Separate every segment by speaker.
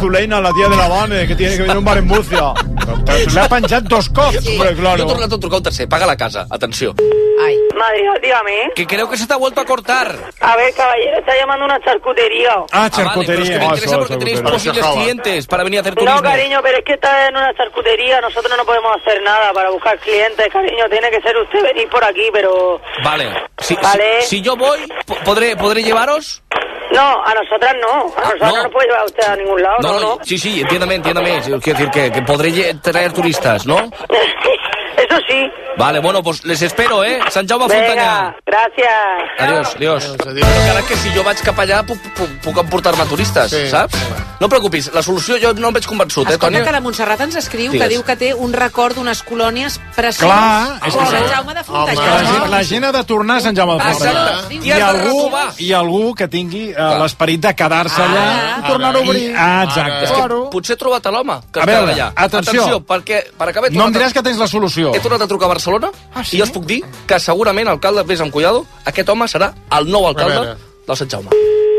Speaker 1: Zuleina, la tía de la Vane, que tiene que venir a un bar en Murcia. Le ha penjat 2 cops,
Speaker 2: Sí.
Speaker 1: hombre, claro.
Speaker 3: Yo he tornado a trucar un tercer. Paga la casa. Atención.
Speaker 2: Ay.
Speaker 4: Madrid, dígame.
Speaker 3: Que creo que se te ha vuelto a cortar.
Speaker 4: A ver, caballero, está llamando a una charcutería.
Speaker 1: Ah,
Speaker 3: Vale, pero es que
Speaker 1: charcutería.
Speaker 3: me interesa porque tenéis posibles clientes para venir a hacer turismo.
Speaker 4: No, cariño, pero es que está en una charcutería. Nosotros no podemos hacer nada para buscar clientes, cariño. Tiene que ser usted venir por aquí, pero...
Speaker 3: Vale.
Speaker 4: Vale.
Speaker 3: Si yo voy, ¿podré llevaros?
Speaker 4: No, a nosotras no. A nosotras no nos puede llevar usted a ningún lado, no.
Speaker 3: Sí, entiéndame. Quiero decir que podré traer turistas, ¿no?
Speaker 4: Eso sí.
Speaker 3: Vale, bueno, pues les espero, Sant Jaume Frontanyà.
Speaker 4: Venga, gracias.
Speaker 3: Adiós. Però encara que si jo vaig cap allà puc emportar-me turistes, saps? No et preocupis, la solució jo no em veig convençut,
Speaker 2: Escolta,
Speaker 3: Tònia?
Speaker 2: que la Montserrat ens escriu,
Speaker 3: Digues.
Speaker 2: que diu que té un record d'unes colònies precioses.
Speaker 1: Clar, és que
Speaker 2: Sant Jaume de Frontanyà.
Speaker 1: Que la gent ha de tornar a Sant Jaume de Frontanyà.
Speaker 3: Exacte. I has de renovar.
Speaker 1: I algú que tingui l'esperit de quedar-se allà i tornar a obrir. Exacte.
Speaker 3: És que potser he trobat a l'home que
Speaker 1: A
Speaker 3: estava
Speaker 1: veure,
Speaker 3: allà.
Speaker 1: atenció.
Speaker 3: perquè per acabar
Speaker 1: No em diràs que tens la solució.
Speaker 3: he tornat a trucar a Barcelona i jo us puc dir que segurament, alcalde, vés amb cuidado, aquest home serà el nou alcalde del Sant Jaume.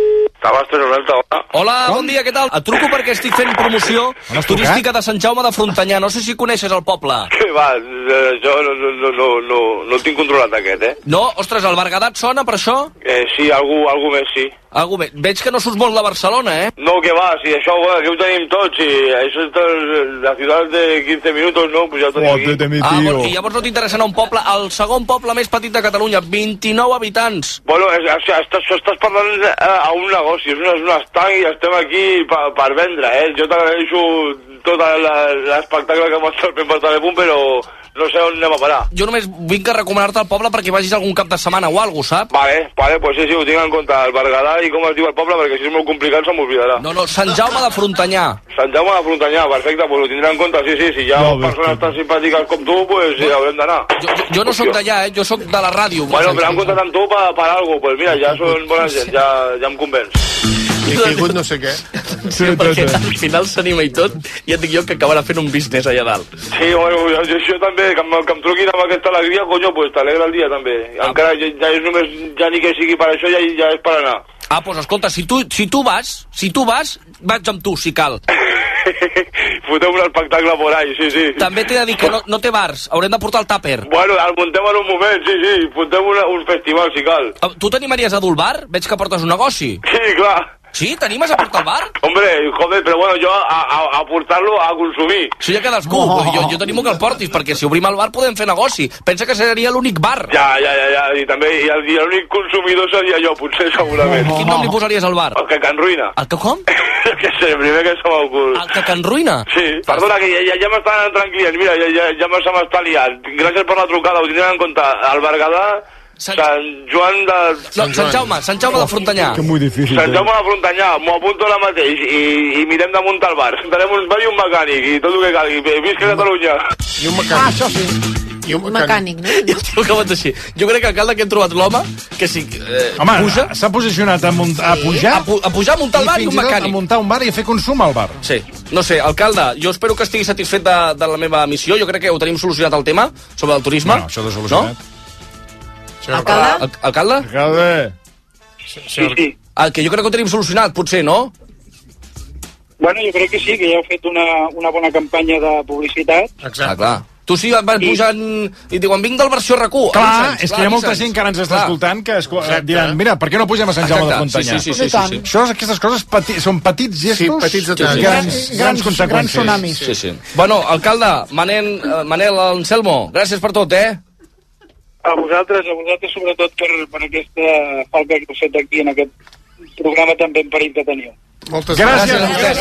Speaker 3: Hola, bon dia, què tal? Et truco perquè estic fent promoció turística de Sant Jaume de Frontanyà. No sé si coneixes el poble.
Speaker 5: Què va? Jo no el tinc controlat, aquest,
Speaker 3: No? Ostres, el Berguedà et sona per això?
Speaker 5: Sí, algú més, sí.
Speaker 3: Algú més. Veig que no surts molt de Barcelona,
Speaker 5: No, que va, si això, aquí ho tenim tots, i això és la ciutat de 15 minuts, no? Pues ja ho tenim aquí.
Speaker 3: I llavors no t'interessa anar a un poble, el segon poble més petit de Catalunya, 29 habitants.
Speaker 5: Bueno, estàs parlant a un negoci, és un estanc i estem aquí per vendre, Jo t'agraeixo tot l'espectacle que m'estàs fent per telèfon, però no sé on anem a parar.
Speaker 3: Jo només vinc a recomanar-te el poble perquè vagis algun cap de setmana o alguna cosa, saps?
Speaker 5: Vale, pues sí, ho tinc en compte, el Berguedà i com es diu el poble, perquè si és molt complicat se m'oblidarà.
Speaker 3: No, Sant Jaume de Frontanyà.
Speaker 5: Sant Jaume de Frontanyà, perfecte, pues ho tindré en compte, sí, si hi ha persones tan simpàtiques com tu, pues sí, haurem d'anar.
Speaker 3: Jo no sóc d'allà, jo sóc de la ràdio.
Speaker 5: Bueno, però han comptat amb tu per algo, pues mira, ja són bona gent, ja em convenç.
Speaker 6: He caigut no sé què.
Speaker 3: Sí, perquè al final s'anima i tot, i et dic jo que acabarà fent un business allà dalt.
Speaker 5: Sí, bueno, jo també, que em truquin amb aquesta alegria, coño, pues t'alegra el dia també. Encara ja és només, ja ni que sigui per això, ja és per anar.
Speaker 3: Pues escolta, si tu vas, vaig amb tu, si cal.
Speaker 5: Fotem un espectacle por ahí, sí.
Speaker 3: També t'he de dir que no té bars, haurem de portar el tàper.
Speaker 5: Bueno, el muntem en un moment, sí, fotem un festival, si cal.
Speaker 3: Tu t'animaries a dur el bar? Veig que portes un negoci.
Speaker 5: Sí, clar.
Speaker 3: Sí? T'animes a portar el bar?
Speaker 5: Hombre, joder, però bueno, jo a portar-lo a consumir.
Speaker 3: Això ja cadascú. Jo t'animo que el portis, perquè si obrim el bar podem fer negoci. Pensa que seria l'únic bar.
Speaker 5: Ja, i també l'únic consumidor seria jo, potser, segurament.
Speaker 3: Quin nom li posaries al bar?
Speaker 5: El que can ruïna.
Speaker 3: El que com?
Speaker 5: Que sé, el primer que se m'ocurre.
Speaker 3: El que can ruïna?
Speaker 5: Sí, perdona, que ja m'estan entrant clients, mira, ja se m'està liant. Gràcies per la trucada, ho tindrem en compte. El Berguedà, Sant Joan de...
Speaker 3: No, Sant Jaume de Frontanyà.
Speaker 1: Que muy difícil.
Speaker 5: Sant Jaume de Frontanyà, m'ho apunto ara mateix i mirem de muntar el bar. Tenim un bar i un mecànic i tot el que calgui. Visca Catalunya.
Speaker 6: I un mecànic.
Speaker 1: Això sí.
Speaker 6: I un
Speaker 2: Mecànic, no?
Speaker 3: I el tio que així. Jo crec que alcalde que hem trobat l'home que si
Speaker 1: Home,
Speaker 3: puja...
Speaker 1: s'ha posicionat a pujar...
Speaker 3: A pujar, a muntar el bar i un
Speaker 1: fins i tot
Speaker 3: mecànic.
Speaker 1: a muntar un bar i a fer consum al bar.
Speaker 3: Sí, no sé, alcalde, jo espero que estigui satisfet de la meva missió. Jo crec que ho tenim solucionat el tema sobre el turisme.
Speaker 1: Bueno, això de solucionat.
Speaker 3: No?
Speaker 2: Alcalde?
Speaker 3: Alcalde?
Speaker 1: Alcalde.
Speaker 5: Sí.
Speaker 3: El que jo crec que ho tenim solucionat, potser, no?
Speaker 7: Bueno, jo crec que sí, que ja heu fet una bona campanya de publicitat.
Speaker 3: Exacte. Clar. Tu sí vas pujant i diuen, vinc del versió RAC1.
Speaker 1: Clar, és que hi ha molta gent que ara ens està escoltant que diran, mira, per què no pugem a Sant Jaume de Frontanyà?
Speaker 3: Sí.
Speaker 1: Això, aquestes coses són petits gestos,
Speaker 6: Sí, petits detalls.
Speaker 1: grans conseqüències.
Speaker 8: tsunamis.
Speaker 3: Sí. Bueno, alcalde, Manel Anselmo, gràcies per tot,
Speaker 7: A vosaltres sobretot per aquesta falca que heu fet aquí en aquest programa tan ben parit que teniu.
Speaker 6: Moltes
Speaker 1: Gràcies.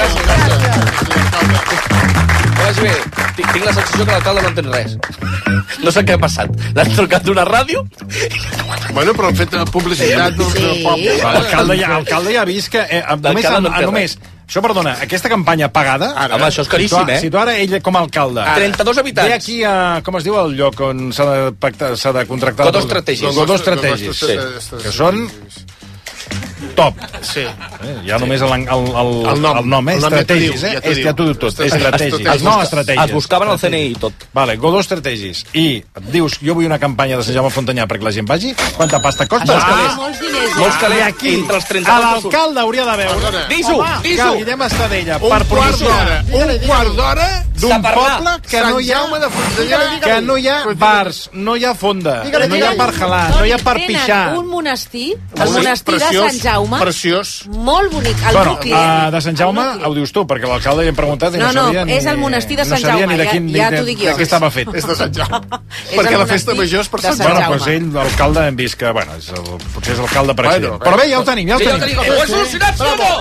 Speaker 3: Que vagi bé. Tinc la sensació que l'alcalde no entén res. No sé què ha passat. L'han trucat d'una ràdio?
Speaker 6: Bueno, però han fet publicitat del poble.
Speaker 1: L'alcalde ja ha vist que només... Això, perdona, aquesta campanya pagada...
Speaker 3: Home, això és caríssim,
Speaker 1: Si tu ara, ell com a alcalde...
Speaker 3: 32 habitants.
Speaker 1: Ve aquí a... Com es diu el lloc on s'ha de contractar...
Speaker 3: Godó Estratègic.
Speaker 1: Godó Estratègic, sí. Que són... top.
Speaker 6: Sí.
Speaker 1: Ja només el nom, Strategis, ja t'ho diu tot. Strategis, no estratègies.
Speaker 3: Es buscaven el CNI i tot.
Speaker 1: Vale, Godó Strategis. I et dius, jo vull una campanya de Sant Jaume Frontanyà perquè la gent vagi. Quanta pasta costa?
Speaker 2: Molts diners.
Speaker 3: Molts calés.
Speaker 1: I aquí,
Speaker 3: entre els 30
Speaker 1: l'alcalde hauria de veure.
Speaker 3: Dis-ho.
Speaker 1: Guillem Estadella,
Speaker 6: Un
Speaker 1: per
Speaker 6: quart d'hora
Speaker 1: d'un poble que no hi ha
Speaker 6: Sant Jaume de Frontanyà.
Speaker 1: que no hi ha bars, no hi ha fonda, no hi ha per gelar, no hi ha per pixar.
Speaker 2: Tenen un monestir, el monestir de Sant Jaume,
Speaker 6: preciós,
Speaker 2: molt bonic, al nucli.
Speaker 1: De Sant Jaume ho dius tu, perquè l'alcalde li hem preguntat i no sabia ni...
Speaker 2: és el monestir de Sant Jaume, ja t'ho dic jo.
Speaker 1: De què estava fet.
Speaker 6: és de Sant Jaume. Perquè la festa major és per Sant Jaume.
Speaker 1: Bueno, doncs ell, l'alcalde, hem vist que, bueno, potser és l'alcalde per accident. Però bé, ja ho tenim,
Speaker 3: Ho he solucionat,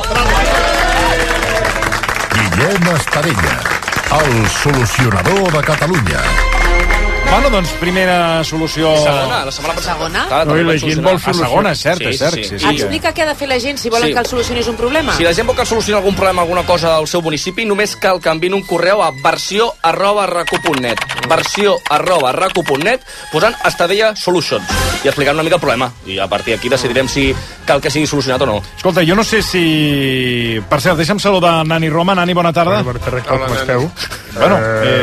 Speaker 8: Guillem Estadella, el solucionador de Catalunya.
Speaker 1: Bueno, doncs, primera solució...
Speaker 3: Segona, la setmana passada.
Speaker 2: Segona?
Speaker 1: La gent vol segona, és cert.
Speaker 2: Explica què ha de fer la gent si volen que el solucionis un problema.
Speaker 3: Si la gent vol que el solucioni algun problema, alguna cosa al seu municipi, només cal que enviïn un correu a versió@racu.net. Versió@racu.net, posant Estadella Solutions i explicant una mica el problema. I a partir d'aquí decidirem si cal que sigui solucionat o no.
Speaker 1: Escolta, jo no sé si... Per cert, deixa'm saludar Nani Roma. Nani, bona tarda.
Speaker 9: Com esteu?
Speaker 1: Bueno,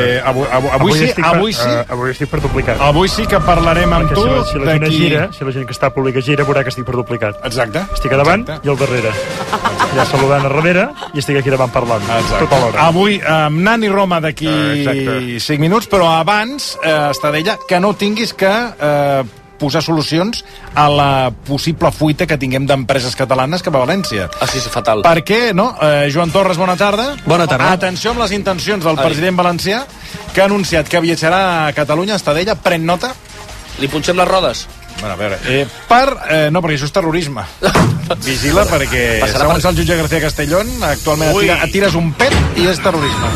Speaker 1: avui sí.
Speaker 9: Avui estic per duplicat.
Speaker 1: Avui sí que parlarem amb tu
Speaker 9: si la gent que està pública gira, veurà que estic per duplicat.
Speaker 1: Exacte.
Speaker 9: Estic a davant i al darrere. Ja saludant a darrere i estic aquí davant parlant. Tota l'hora.
Speaker 1: Avui amb Nani Roma d'aquí 5 minuts, però abans, Estadella, que no tinguis que posar solucions a la possible fuita que tinguem d'empreses catalanes cap a València.
Speaker 3: Ah, sí, fatal.
Speaker 1: Per què, no? Joan Torres, bona tarda.
Speaker 10: Bona tarda.
Speaker 1: Atenció amb les intencions del president valencià, que ha anunciat que viatjarà a Catalunya. Estadella, pren nota.
Speaker 3: Li punxem les rodes?
Speaker 1: Bueno, a veure, no, perquè això és terrorisme. Vigila, perquè segons el jutge García Castellón, actualment et tires un pet i és terrorisme.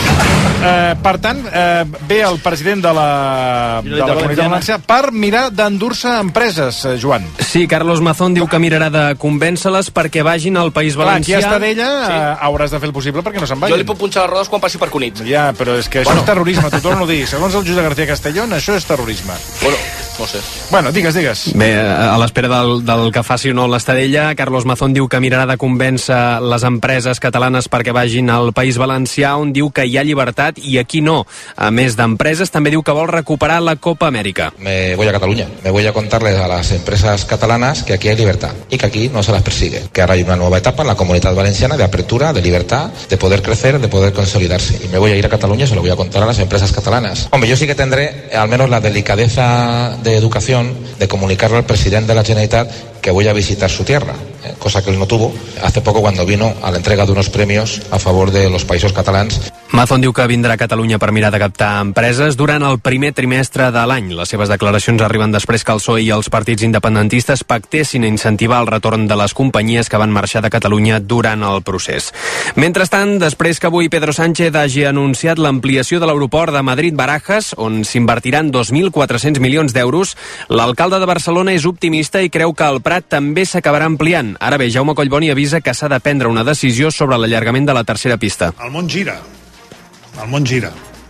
Speaker 1: Per tant, ve el president de la Comunitat Valenciana per mirar d'endur-se empreses, Joan.
Speaker 10: Sí, Carlos Mazón diu que mirarà de convèncer-les perquè vagin al País Valencià.
Speaker 1: Aquí a Estadella hauràs de fer el possible perquè no se'n vagin.
Speaker 3: Jo li puc punxar les rodes quan passi per Cunit.
Speaker 1: Ja, però és que això és terrorisme, t'ho torno a dir. Segons el jutge García Castellón, això és terrorisme.
Speaker 3: Bueno, no sé.
Speaker 1: Bueno, digues.
Speaker 10: Bé, a l'espera del que faci o no l'Estadella, Carlos Mazón diu que mirarà de convèncer les empreses catalanes perquè vagin al País Valencià, on diu que hi ha llibertat i aquí no. A més d'empreses, també diu que vol recuperar la Copa Amèrica.
Speaker 11: Me voy a Cataluña. Me voy a contarles a las empresas catalanas que aquí hay libertad y que aquí no se las persigue. Que ahora hay una nueva etapa en la Comunidad Valenciana de apertura, de libertad, de poder crecer, de poder consolidarse. Y me voy a ir a Cataluña y se lo voy a contar a las empresas catalanas. Hombre, yo sí que tendré al menos la delicadeza de educación de comunicarle al presidente de la Generalitat que voy a visitar su tierra, cosa que él no tuvo hace poco cuando vino a la entrega de unos premios a favor de los països catalans.
Speaker 10: Mazón diu que vindrà a Catalunya per mirar de captar empreses durant el primer trimestre de l'any. Les seves declaracions arriben després que el PSOE i els partits independentistes pactessin incentivar el retorn de les companyies que van marxar de Catalunya durant el procés. Mentrestant, després que avui Pedro Sánchez hagi anunciat l'ampliació de l'aeroport de Madrid-Barajas, on s'invertiran 2.400 milions d'euros, l'alcalde de Barcelona és optimista i creu que el Prat també s'acabarà ampliant. Ara bé, Jaume Collboni avisa que s'ha de prendre una decisió sobre l'allargament de la tercera pista.
Speaker 12: El món gira. El món gira.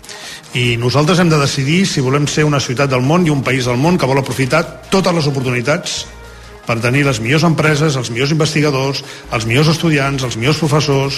Speaker 12: I nosaltres hem de decidir si volem ser una ciutat del món i un país del món que vol aprofitar totes les oportunitats per tenir les millors empreses, els millors investigadors, els millors estudiants, els millors professors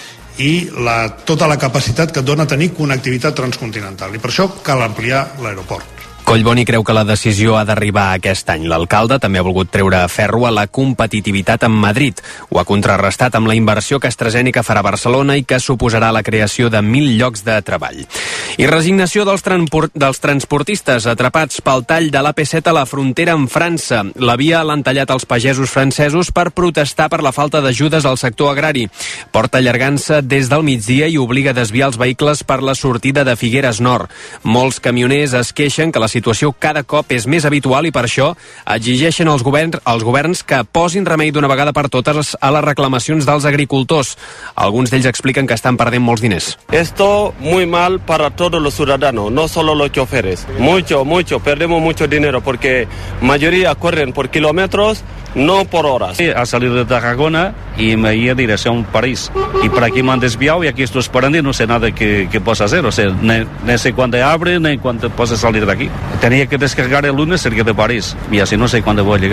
Speaker 12: i tota la capacitat que et dona tenir connectivitat transcontinental. I per això cal ampliar l'aeroport.
Speaker 10: Collboni creu que la decisió ha d'arribar aquest any. L'alcalde també ha volgut treure ferro a la competitivitat amb Madrid. Ho ha contrarrestat amb la inversió que AstraZeneca farà a Barcelona i que suposarà la creació de 1.000 llocs de treball. I resignació dels transportistes atrapats pel tall de l'AP7 a la frontera amb França. La via l'han tallat els pagesos francesos per protestar per la falta d'ajudes al sector agrari. Porta allargant-se des del migdia i obliga a desviar els vehicles per la sortida de Figueres Nord. Molts camioners es queixen que la situació cada cop és més habitual i per això exigeixen als governs que posin remei d'una vegada per totes a les reclamacions dels agricultors. Alguns d'ells expliquen que estan perdent molts diners.
Speaker 13: Esto muy mal para todos los ciudadanos, no solo los choferes. Perdemos mucho dinero porque mayoría corren por kilómetros, no por horas.
Speaker 14: A salir de Tarragona y me iba a dirección París. Y por aquí me han desviado y aquí estoy esperando y no sé nada que pueda hacer. O sea, no sé cuándo abre ni cuándo puedo salir de aquí. Tenía que descargar el lunes cerca de París y así no sé cuándo voy a llegar.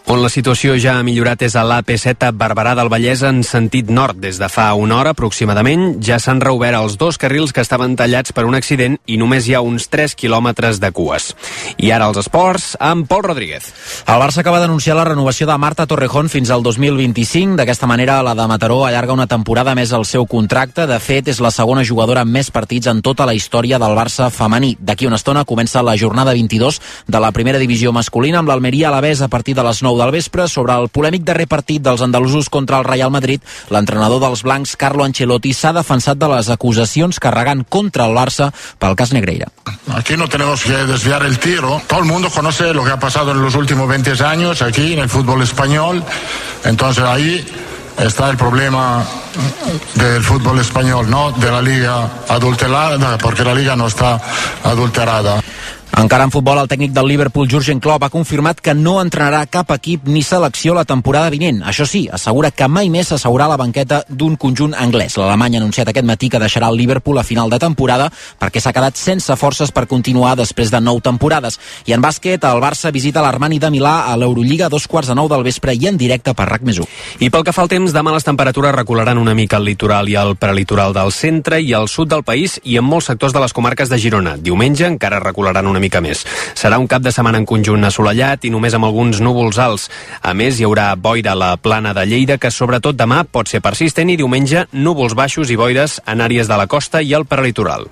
Speaker 10: On la situació ja ha millorat és a l'AP7 a Barberà del Vallès en sentit nord. Des de fa una hora aproximadament ja s'han reobert els 2 carrils que estaven tallats per un accident i només hi ha uns 3 quilòmetres de cues. I ara els esports amb Pol Rodríguez.
Speaker 15: El Barça acaba d'anunciar la renovació de Marta Torrejón fins al 2025. D'aquesta manera, la de Mataró allarga una temporada més al seu contracte. De fet, és la segona jugadora amb més partits en tota la història del Barça femení. D'aquí una estona comença la jornada 22 de la primera divisió masculina amb l'Almeria Alavés a partir de les 9 del vespre. Sobre el polèmic darrer partit dels andalusos contra el Real Madrid, l'entrenador dels blancs, Carlo Ancelotti, s'ha defensat de les acusacions carregant contra el Barça pel cas Negreira.
Speaker 16: Aquí no tenemos que desviar el tiro. Todo el mundo conoce lo que ha pasado en los últimos 20 años aquí en el fútbol español. Entonces ahí está el problema del fútbol español, no de la liga adulterada, porque la liga no está adulterada.
Speaker 15: Encara en futbol, el tècnic del Liverpool, Jürgen Klopp, ha confirmat que no entrenarà cap equip ni selecció la temporada vinent. Això sí, assegura que mai més s'asseurà a la banqueta d'un conjunt anglès. L'Alemany ha anunciat aquest matí que deixarà el Liverpool a final de temporada perquè s'ha quedat sense forces per continuar després de 9 temporades. I en bàsquet, el Barça visita l'Armani de Milà a l'Eurolliga a 2:15 del vespre i en directe per RAC+1.
Speaker 10: I pel que fa al temps, demà les temperatures recularan una mica al litoral i al prelitoral del centre i al sud del país i en molts sectors de les comarques de Girona. Diumenge encara recularan una mica més. Serà un cap de setmana en conjunt assolellat i només amb alguns núvols alts. A més, hi haurà boira a la plana de Lleida, que sobretot demà pot ser persistent, i diumenge núvols baixos i boires en àrees de la costa i al prelitoral.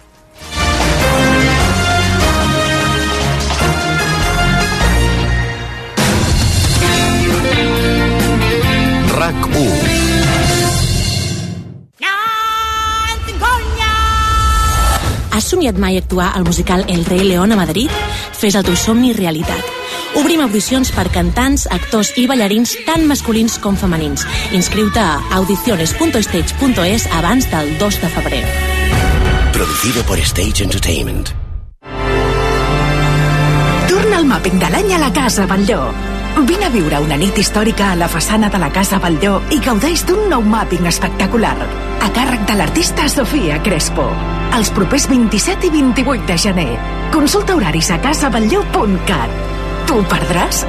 Speaker 8: RAC1.
Speaker 17: Has somiat mai actuar al musical El Rei León a Madrid? Fes el teu somni realitat. Obrim audicions per cantants, actors i ballarins tant masculins com femenins. Inscriu-te a audiciones.stage.es abans del 2 de febrer.
Speaker 18: Producido por Stage Entertainment.
Speaker 19: Torna el màpping de l'any a la Casa Batlló. Vine a viure una nit històrica a la façana de la Casa Batlló i gaudeix d'un nou màpping espectacular, a càrrec de l'artista Sofia Crespo. Els propers 27 i 28 de gener. Consulta horaris a casabatlló.cat. Tu ho perdràs?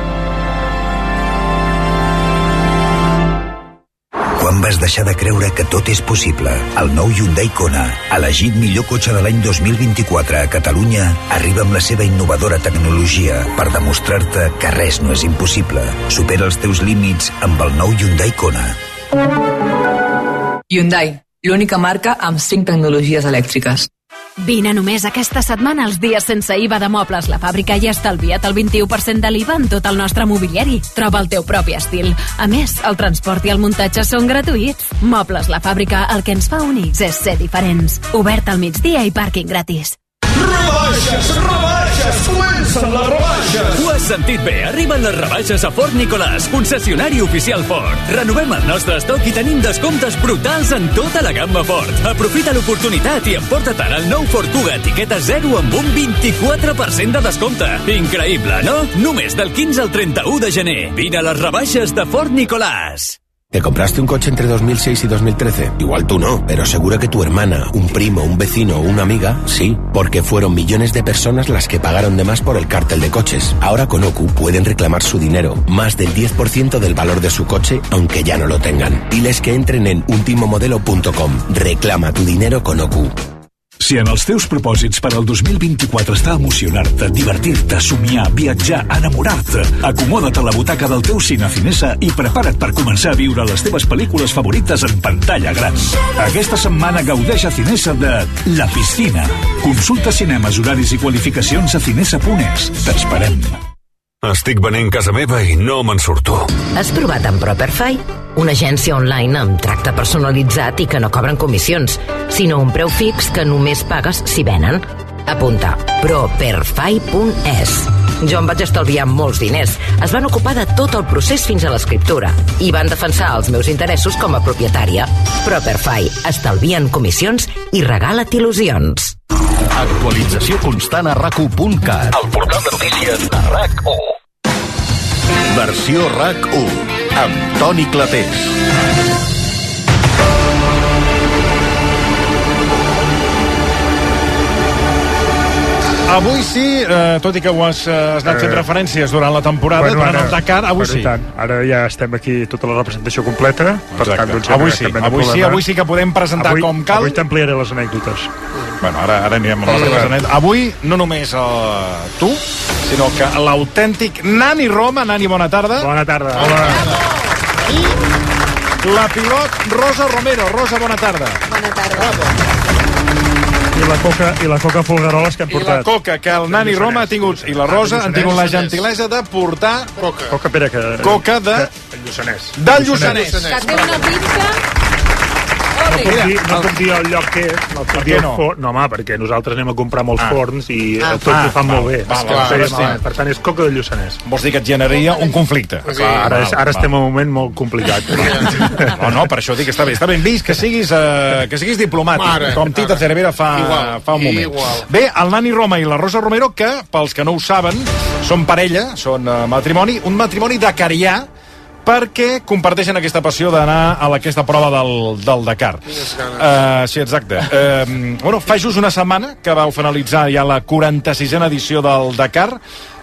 Speaker 20: Quan vas deixar de creure que tot és possible? El nou Hyundai Kona, elegit millor cotxe de l'any 2024 a Catalunya, arriba amb la seva innovadora tecnologia per demostrar-te que res no és impossible. Supera els teus límits amb el nou Hyundai Kona.
Speaker 21: Hyundai, l'única marca amb 5 tecnologies elèctriques.
Speaker 22: Vine només aquesta setmana als dies sense IVA de Mobles La Fàbrica i estalvia't el 21% de l'IVA en tot el nostre mobiliari. Troba el teu propi estil. A més, el transport i el muntatge són gratuïts. Mobles La Fàbrica, el que ens fa únics és ser diferents. Obert al migdia i pàrquing gratis.
Speaker 23: Rebaixes, rebaixes, comencen les rebaixes! Ho has sentit bé, arriben les rebaixes a Ford Nicolàs, concessionari oficial Ford. Renovem el nostre estoc i tenim descomptes brutals en tota la gamma Ford. Aprofita l'oportunitat i emporta't ara el nou Ford Kuga etiqueta 0 amb un 24% de descompte. Increïble, no? Només del 15 al 31 de gener. Vine a les rebaixes de Ford Nicolàs.
Speaker 18: ¿Te compraste un coche entre 2006 y 2013? Igual tú no, pero seguro que tu hermana, un primo, un vecino o una amiga, sí, porque fueron millones de personas las que pagaron de más por el cártel de coches. Ahora con OCU pueden reclamar su dinero, más del 10% del valor de su coche, aunque ya no lo tengan. Diles que entren en ultimomodelo.com. Reclama tu dinero con OCU.
Speaker 24: Si en els teus propòsits per al 2024 està emocionar-te, divertir-te, somiar, viatjar, enamorar-te, acomoda't a la butaca del teu Cine Cinesa i prepara't per començar a viure les teves pel·lícules favorites en pantalla gran. Aquesta setmana gaudeix a Cinesa de La Piscina. Consulta cinemes, horaris i qualificacions a cinesa.es. T'esperem.
Speaker 25: Estic venent casa meva i no me'n surto.
Speaker 26: Has provat amb Properfy? Una agència online amb tracte personalitzat i que no cobren comissions, sinó un preu fix que només pagues si venen. Apunta, properfy.es. Jo em vaig estalviar molts diners. Es van ocupar de tot el procés fins a l'escriptura i van defensar els meus interessos com a propietària. Properfy. Estalvien comissions i regala't il·lusions.
Speaker 8: Actualització constant a RAC1.cat. El portal de notícies de RAC1. Versió RAC1 amb Toni Clapés.
Speaker 1: avui sí, tot i que ho has anat fent referències durant la temporada, durant el Dakar, avui sí.
Speaker 2: Ara ja estem aquí tota la representació completa, per tant, doncs,
Speaker 1: avui sí que podem presentar com cal.
Speaker 2: Avui t'ampliaré les anècdotes.
Speaker 1: Bueno, ara anirem a les anècdotes. Avui no només tu, sinó que l'autèntic Nani Roma. Nani, bona tarda.
Speaker 2: Bona tarda.
Speaker 1: I la pilot Rosa Romero. Rosa, bona tarda.
Speaker 4: Bona tarda.
Speaker 2: I la Coca Folgueroles que hem portat.
Speaker 1: I la Coca, que el Nani Roma ha tingut, i la Rosa han tingut la gentilesa de portar...
Speaker 2: Coca, espera, que...
Speaker 1: Coca de...
Speaker 2: Lluçanès.
Speaker 1: Del Lluçanès.
Speaker 4: Que té una pinta...
Speaker 2: No puc dir el lloc que és.
Speaker 1: Per què no?
Speaker 2: No, home, perquè nosaltres anem a comprar molts forns i tots ho fan molt bé. Per tant, és Coca del Lluçanès.
Speaker 1: Vols dir que et generaria un conflicte?
Speaker 2: Ara estem en un moment molt complicat.
Speaker 1: No, per això dic que està bé. Està ben vist que siguis diplomàtic, com Tita Cervera fa un moment. Bé, el Nani Roma i la Rosa Romero, que, pels que no ho saben, són parella, són matrimoni, un matrimoni dakarià, perquè comparteixen aquesta passió d'anar a aquesta prova del Dakar. Sí, exacte. Bueno, fa just una setmana que vau finalitzar ja la 46a edició del Dakar.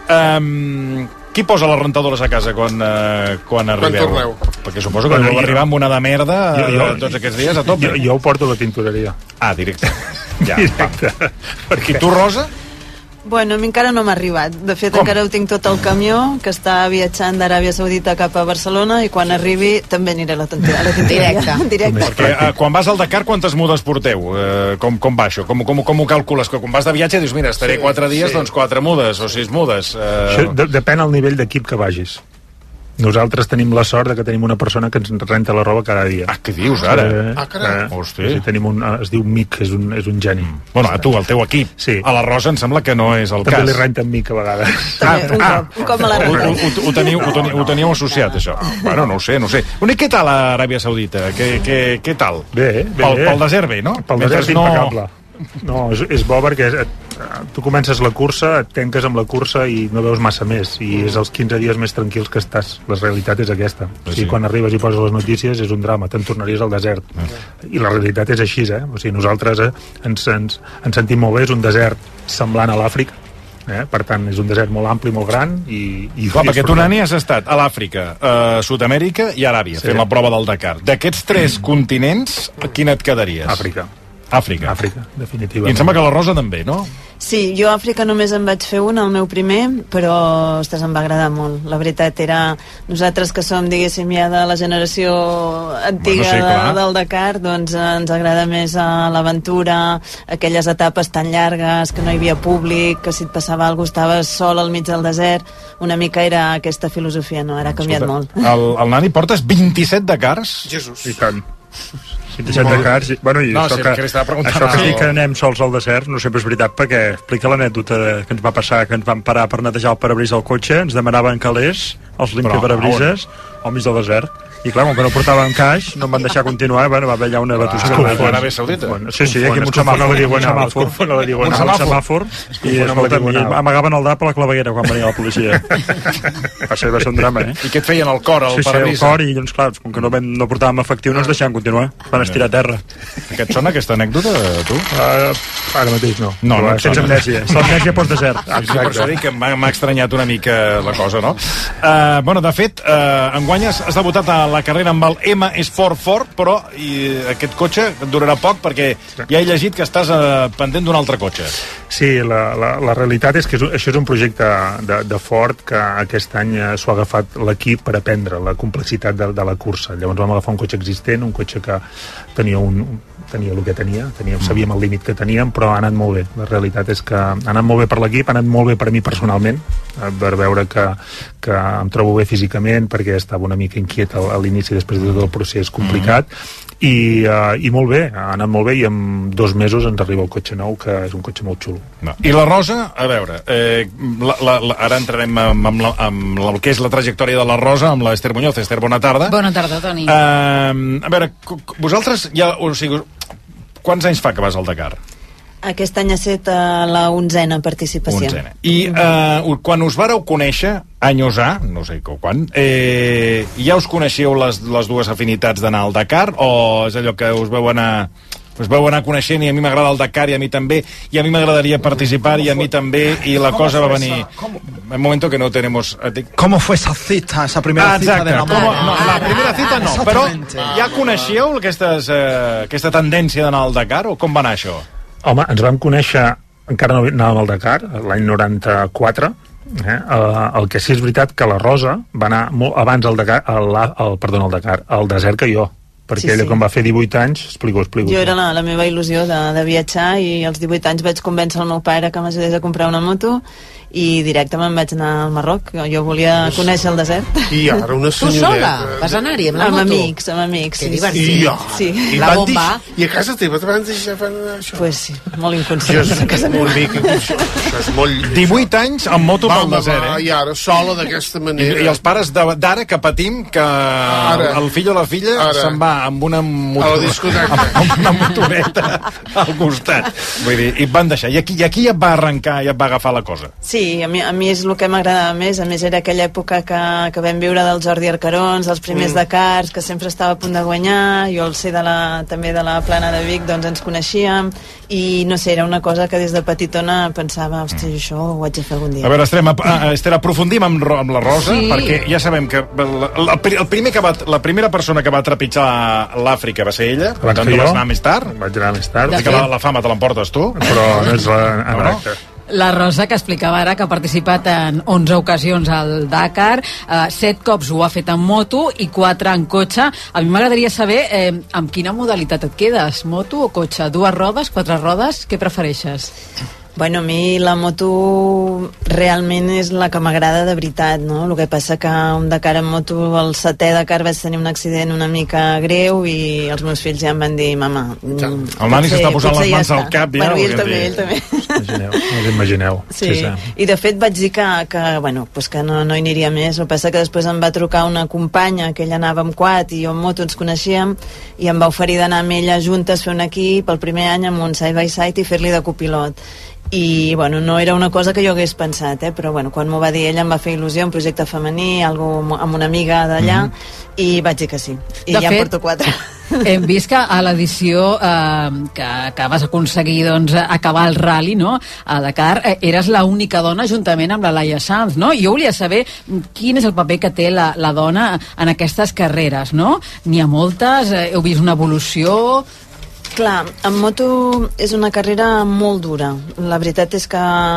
Speaker 1: Qui posa les rentadores a casa quan arribeu?
Speaker 5: Quan torneu?
Speaker 1: Perquè suposo que deu arribar amb una de merda tots aquests dies a tope.
Speaker 2: Jo ho porto a la tintoreria.
Speaker 1: Ah, directe. Ja,
Speaker 2: directe.
Speaker 1: I tu, Rosa?
Speaker 4: Bueno, a mi encara no m'ha arribat. De fet, encara ho tinc tot el camió, que està viatjant d'Aràbia Saudita cap a Barcelona, i quan arribi també aniré a la tintoreria. Directe.
Speaker 1: Perquè quan vas al Dakar, quantes mudes porteu? Com va això? Com ho calcules? Que quan vas de viatge dius, mira, estaré 4 dies, doncs 4 mudes o 6 mudes.
Speaker 2: Això depèn del nivell d'equip que vagis. Nosaltres tenim la sort de que tenim una persona que ens renta la roba cada dia.
Speaker 1: Ah, què dius ara?
Speaker 2: Carai. Sí, tenim es diu Mic, és un geni.
Speaker 1: Bueno, a tu, el teu equip.
Speaker 2: Sí.
Speaker 1: A la Rosa em sembla que no és el cas.
Speaker 2: També li renta amb Mic a vegades.
Speaker 4: Un cop a la renta.
Speaker 1: Ho teníeu associat, això. Bueno, no ho sé. I què tal a Aràbia Saudita? Què tal?
Speaker 2: Bé.
Speaker 1: Pel desert bé, no?
Speaker 2: Pel desert impecable. No, és bo perquè tu comences la cursa, et tanques amb la cursa i no veus massa més, i és els 15 dies més tranquils que estàs. La realitat és aquesta. Sí. Quan arribes i poses les notícies és un drama, te'n tornaries al desert. I la realitat és així, O sigui, nosaltres ens sentim molt bé, és un desert semblant a l'Àfrica. Per tant, és un desert molt ampli, molt gran
Speaker 1: Clar, perquè tu, Nani, has estat a l'Àfrica, a Sud-amèrica i a Aràbia, fent la prova del Dakar. D'aquests 3 continents, quin et quedaries? Àfrica, definitivament. I em sembla que la Rosa també, no?
Speaker 4: Sí, jo a Àfrica només en vaig fer un, el meu primer, però, ostres, em va agradar molt. La veritat era, nosaltres que som, diguéssim, ja de la generació antiga del Dakar, doncs ens agrada més l'aventura, aquelles etapes tan llargues, que no hi havia públic, que si et passava alguna cosa estaves sol al mig del desert, una mica era aquesta filosofia, no? Ara ha canviat molt.
Speaker 1: El Nani, portes 27 Dakars?
Speaker 2: Jesús. I tant. 27 Dakars, això que dic que anem sols al desert no sempre és veritat, perquè explica l'anècdota que ens va passar, que ens van parar per netejar el parabrisa del cotxe, ens demanaven calés els limpiaparabrises al mig del desert, i clar, com que no portàvem caix no em van deixar continuar, va haver allà una batusca
Speaker 1: a l'Aràbia Saudita.
Speaker 2: Sí, aquí amb un semàfor i amagaven el drap a la claveguera quan venia la policia. Va ser un drama,
Speaker 1: I què et feien al cor, al parabrisa?
Speaker 2: Sí, al cor, i doncs clar, com que no portàvem efectiu no ens deixaven continuar, van estirar a terra.
Speaker 1: Que et sona aquesta anècdota, tu?
Speaker 2: Ara mateix no.
Speaker 1: Sense
Speaker 2: amnèsia. L'amnèsia post desert.
Speaker 1: Per això dic que m'ha estranyat una mica la cosa, no? Bueno, de fet, enguany has debutat a la carrera amb el M Sport Ford, però aquest cotxe durarà poc perquè ja he llegit que estàs pendent d'un altre cotxe.
Speaker 2: Sí, la realitat és que això és un projecte de Ford que aquest any s'ho ha agafat l'equip per aprendre la complexitat de la cursa. Llavors vam agafar un cotxe existent, un cotxe que tenia el que tenia, sabíem el límit que teníem, però ha anat molt bé. La realitat és que ha anat molt bé per l'equip, ha anat molt bé per mi personalment, per veure que em trobo bé físicament, perquè estava una mica inquiet a l'inici després de tot el procés complicat, i molt bé, ha anat molt bé, i en 2 mesos ens arriba el cotxe nou, que és un cotxe molt xulo.
Speaker 1: I la Rosa, a veure, ara entrarem amb el que és la trajectòria de la Rosa, amb l'Ester Muñoz. Ester, bona tarda.
Speaker 6: Bona tarda, Toni.
Speaker 1: A veure, vosaltres ja, o sigui, quants anys fa que vas al Dakar?
Speaker 4: Aquest any ha estat la 11a participació.
Speaker 1: I quan us vareu conèixer, anys A, no sé quan, ja us coneixeu les dues afinitats d'anar al Dakar, o és allò que us veu anar Us veu anar coneixent i a mi m'agrada el Dakar i a mi també, i a mi m'agradaria participar i a mi també, i la cosa va venir en un momento que no tenemos...
Speaker 3: ¿Cómo fue esa cita, esa primera cita de la
Speaker 1: la primera cita no, però ja coneixíeu aquesta tendència d'anar al Dakar o com va anar això?
Speaker 2: Home, ens vam conèixer, encara no anàvem al Dakar, l'any 94, el que sí és veritat que la Rosa va anar molt abans al Dakar, al desert que jo, perquè ella quan va fer 18 anys, explico.
Speaker 4: Jo era la meva il·lusió de viatjar, i als 18 anys vaig convèncer el meu pare que m'ajudés a comprar una moto, i directament vaig anar al Marroc. Jo volia conèixer el desert.
Speaker 5: I ara una senyoreta... Tu
Speaker 6: sola? Vas anar-hi amb la moto?
Speaker 4: Amb amics.
Speaker 6: Que divertit.
Speaker 4: Sí.
Speaker 6: La bomba.
Speaker 5: I a casa teva te van deixar fer això?
Speaker 4: Pues sí, molt inconscient a casa meva.
Speaker 5: Això és molt...
Speaker 1: 18 anys amb moto pel desert,
Speaker 5: I ara, sola d'aquesta manera...
Speaker 1: I els pares d'ara que patim que el fill o la filla se'n va amb una motoreta al costat. Vull dir, i et van deixar. I aquí ja et va arrencar, ja et va agafar la cosa.
Speaker 4: Sí, a mi és el que m'agradava més. A més, era aquella època que vam viure del Jordi Arcarons, dels primers Dakars, que sempre estava a punt de guanyar. Jo el sé també de la Plana de Vic, doncs ens coneixíem, i no sé, era una cosa que des de petitona pensava, hosti, això ho haig de fer algun dia.
Speaker 1: A veure, Esther, aprofundim amb la Rosa, perquè ja sabem que la primera persona que va trepitjar l'Àfrica va ser ella.
Speaker 2: Vaig
Speaker 1: anar més tard.
Speaker 2: Vaig anar més tard.
Speaker 1: La fama te l'emportes tu.
Speaker 2: Però no és la...
Speaker 7: La Rosa, que explicava ara que ha participat en 11 ocasions al Dakar, 7 cops ho ha fet en moto i 4 en cotxe. A mi m'agradaria saber amb quina modalitat et quedes, moto o cotxe? 2 rodes, 4 rodes? Què prefereixes?
Speaker 4: Bueno, a mi la moto realment és la que m'agrada de veritat, no? El que passa que un Dakar en moto, el 7è Dakar, vaig tenir un accident una mica greu i els meus fills ja em van dir, mama...
Speaker 1: El Nani s'està posant les mans al cap ja.
Speaker 4: Bueno, ell també.
Speaker 2: Us imagineu.
Speaker 4: Sí. I de fet vaig dir que no hi aniria més. El que passa que després em va trucar una companya que ella anava amb quad i jo amb moto ens coneixíem, i em va oferir d'anar amb ella juntes, fer un equip el primer any amb un side by side i fer-li de copilot. I bueno, no era una cosa que jo hagués pensat, però bueno, quan m'ho va dir ella em va fer il·lusió, un projecte femení, amb una amiga d'allà, i vaig dir que sí, i ja en porto 4.
Speaker 7: Hem vist que a l'edició que vas aconseguir acabar el rally, no? A Dakar, eres l'única dona juntament amb la Laia Sanz, no? Jo volia saber quin és el paper que té la dona en aquestes carreres, no? N'hi ha moltes, heu vist una evolució...
Speaker 4: Clar, en moto és una carrera molt dura. La veritat és que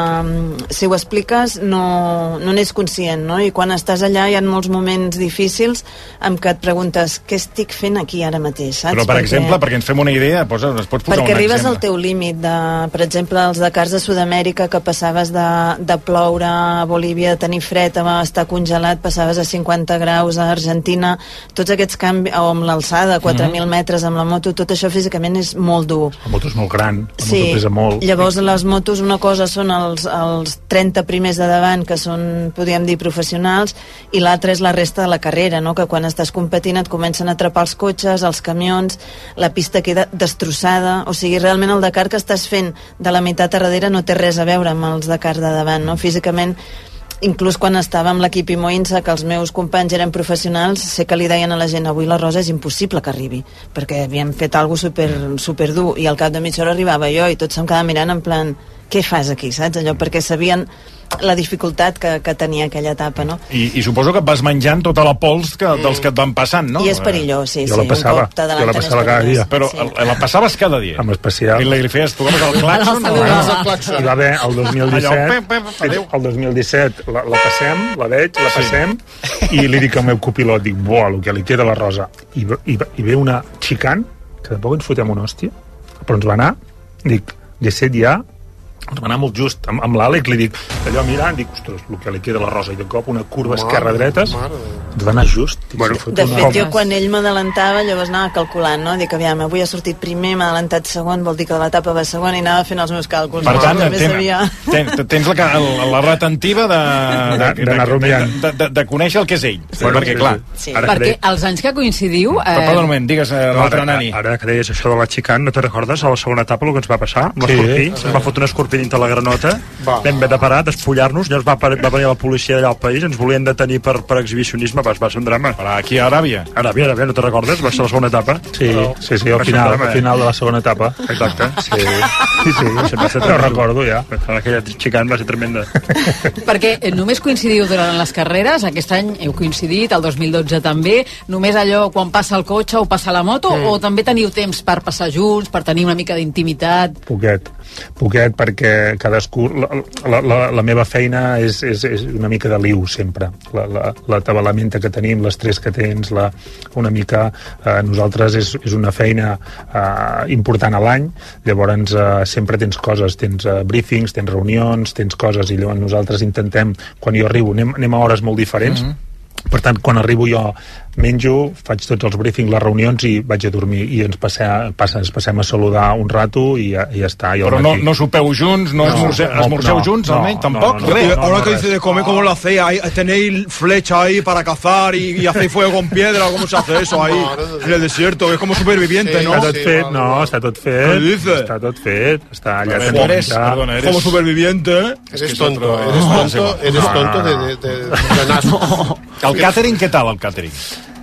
Speaker 4: si ho expliques no n'és conscient, no? I quan estàs allà hi ha molts moments difícils en què et preguntes què estic fent aquí ara mateix, saps?
Speaker 1: Però, per exemple, perquè ens fem una idea, es pots posar un exemple.
Speaker 4: Perquè arribes al teu límit, per exemple, els Dakars de Sud-amèrica, que passaves de ploure a Bolívia, de tenir fred, a estar congelat, passaves a 50 graus a Argentina, tots aquests canvis, o amb l'alçada, 4.000 metres amb la moto, tot això físicament és molt dur.
Speaker 2: La moto és molt gran, la moto pesa molt.
Speaker 4: Llavors les motos, una cosa són els 30 primers de davant, que són, podríem dir, professionals, i l'altra és la resta de la carrera, no? Que quan estàs competint et comencen a atrapar els cotxes, els camions, la pista queda destrossada, o sigui, realment el Dakar que estàs fent de la meitat a darrere no té res a veure amb els Dakar de davant, no? Físicament, inclús quan estava amb l'equip Imoinsa, que els meus companys eren professionals, sé que li deien a la gent, avui la Rosa és impossible que arribi, perquè havíem fet alguna cosa super dur, i al cap de mitja hora arribava jo i tots se'm quedaven mirant en plan, què fas aquí, saps? Allò, perquè sabien la dificultat que tenia aquella etapa, no?
Speaker 1: I suposo que et vas menjant tota la pols dels que et van passant, no?
Speaker 4: I és perillós, sí.
Speaker 2: Jo la passava cada dia.
Speaker 1: Però la passaves cada dia?
Speaker 2: Amb especial.
Speaker 1: I li feies, tocaves el claxon?
Speaker 2: Hi va haver el 2017, la passem, la veig, la passem, i li dic al meu copilot, dic, buah, el que li queda a la Rosa. I ve una xicant, que tampoc ens fotem una hòstia, però ens va anar, dic, Gesset ja, ens va anar molt just, amb l'Àlex li dic, allò mirant, dic, ostres, el que li queda a la Rosa, i de cop una curva esquerra-dretes, ens va anar just.
Speaker 4: De fet, jo quan ell m'adelantava, llavors anava calculant, no? Dic, aviam, avui ha sortit primer, m'ha adelantat segon, vol dir que la etapa va segon, i anava fent els meus càlculs.
Speaker 1: Per tant, tens la retentiva
Speaker 2: d'anar rumiant,
Speaker 1: de conèixer el que és ell, perquè clar...
Speaker 7: Perquè els anys que coincidiu...
Speaker 1: Perdó un moment, digues l'altre Nani.
Speaker 3: Ara que deies això de la xicant, no te recordes a la segona etapa el que ens va passar? L'escorpí, se'ns va fotre un escorpí venint a la granota, vam haver de parar, despullar-nos, llavors va venir la policia d'allà al país, ens volien detenir per exhibicionisme, va ser un drama.
Speaker 1: Però aquí a Aràbia,
Speaker 3: no te recordes? Va ser la segona etapa. Sí, al final de la segona etapa, exacte. Sí, no recordo ja, aquella xicant va ser tremenda.
Speaker 7: Perquè només coincidiu durant les carreres, aquest any heu coincidit, el 2012 també, només allò quan passa el cotxe o passa la moto, o també teniu temps per passar junts, per tenir una mica d'intimitat?
Speaker 2: Poquet, perquè cadascú... La meva feina és una mica de liu, sempre. La tabalamenta que tenim, l'estrès que tens, una mica... Nosaltres és una feina important a l'any, llavors sempre tens coses, tens briefings, tens reunions, tens coses, i llavors nosaltres intentem, quan jo arribo, anem a hores molt diferents, per tant, quan arribo jo menjo, faig tots els briefings, les reunions i vaig a dormir, i ens passem a saludar un rato i ja està.
Speaker 1: Però no sopeu junts, no esmorzeu junts, almenys, tampoc?
Speaker 3: Ahora que dice de comer, ¿cómo lo hacéis? ¿Tenéis flecha ahí para cazar y hacéis fuego con piedra? ¿Cómo se hace eso ahí en el desierto? Es como superviviente, ¿no?
Speaker 2: Està tot fet.
Speaker 3: ¿Qué dices?
Speaker 2: Està tot fet. Està allà.
Speaker 3: Perdona, eres como superviviente.
Speaker 5: Eres tonto de naso.
Speaker 1: El càtering, què tal, el càtering?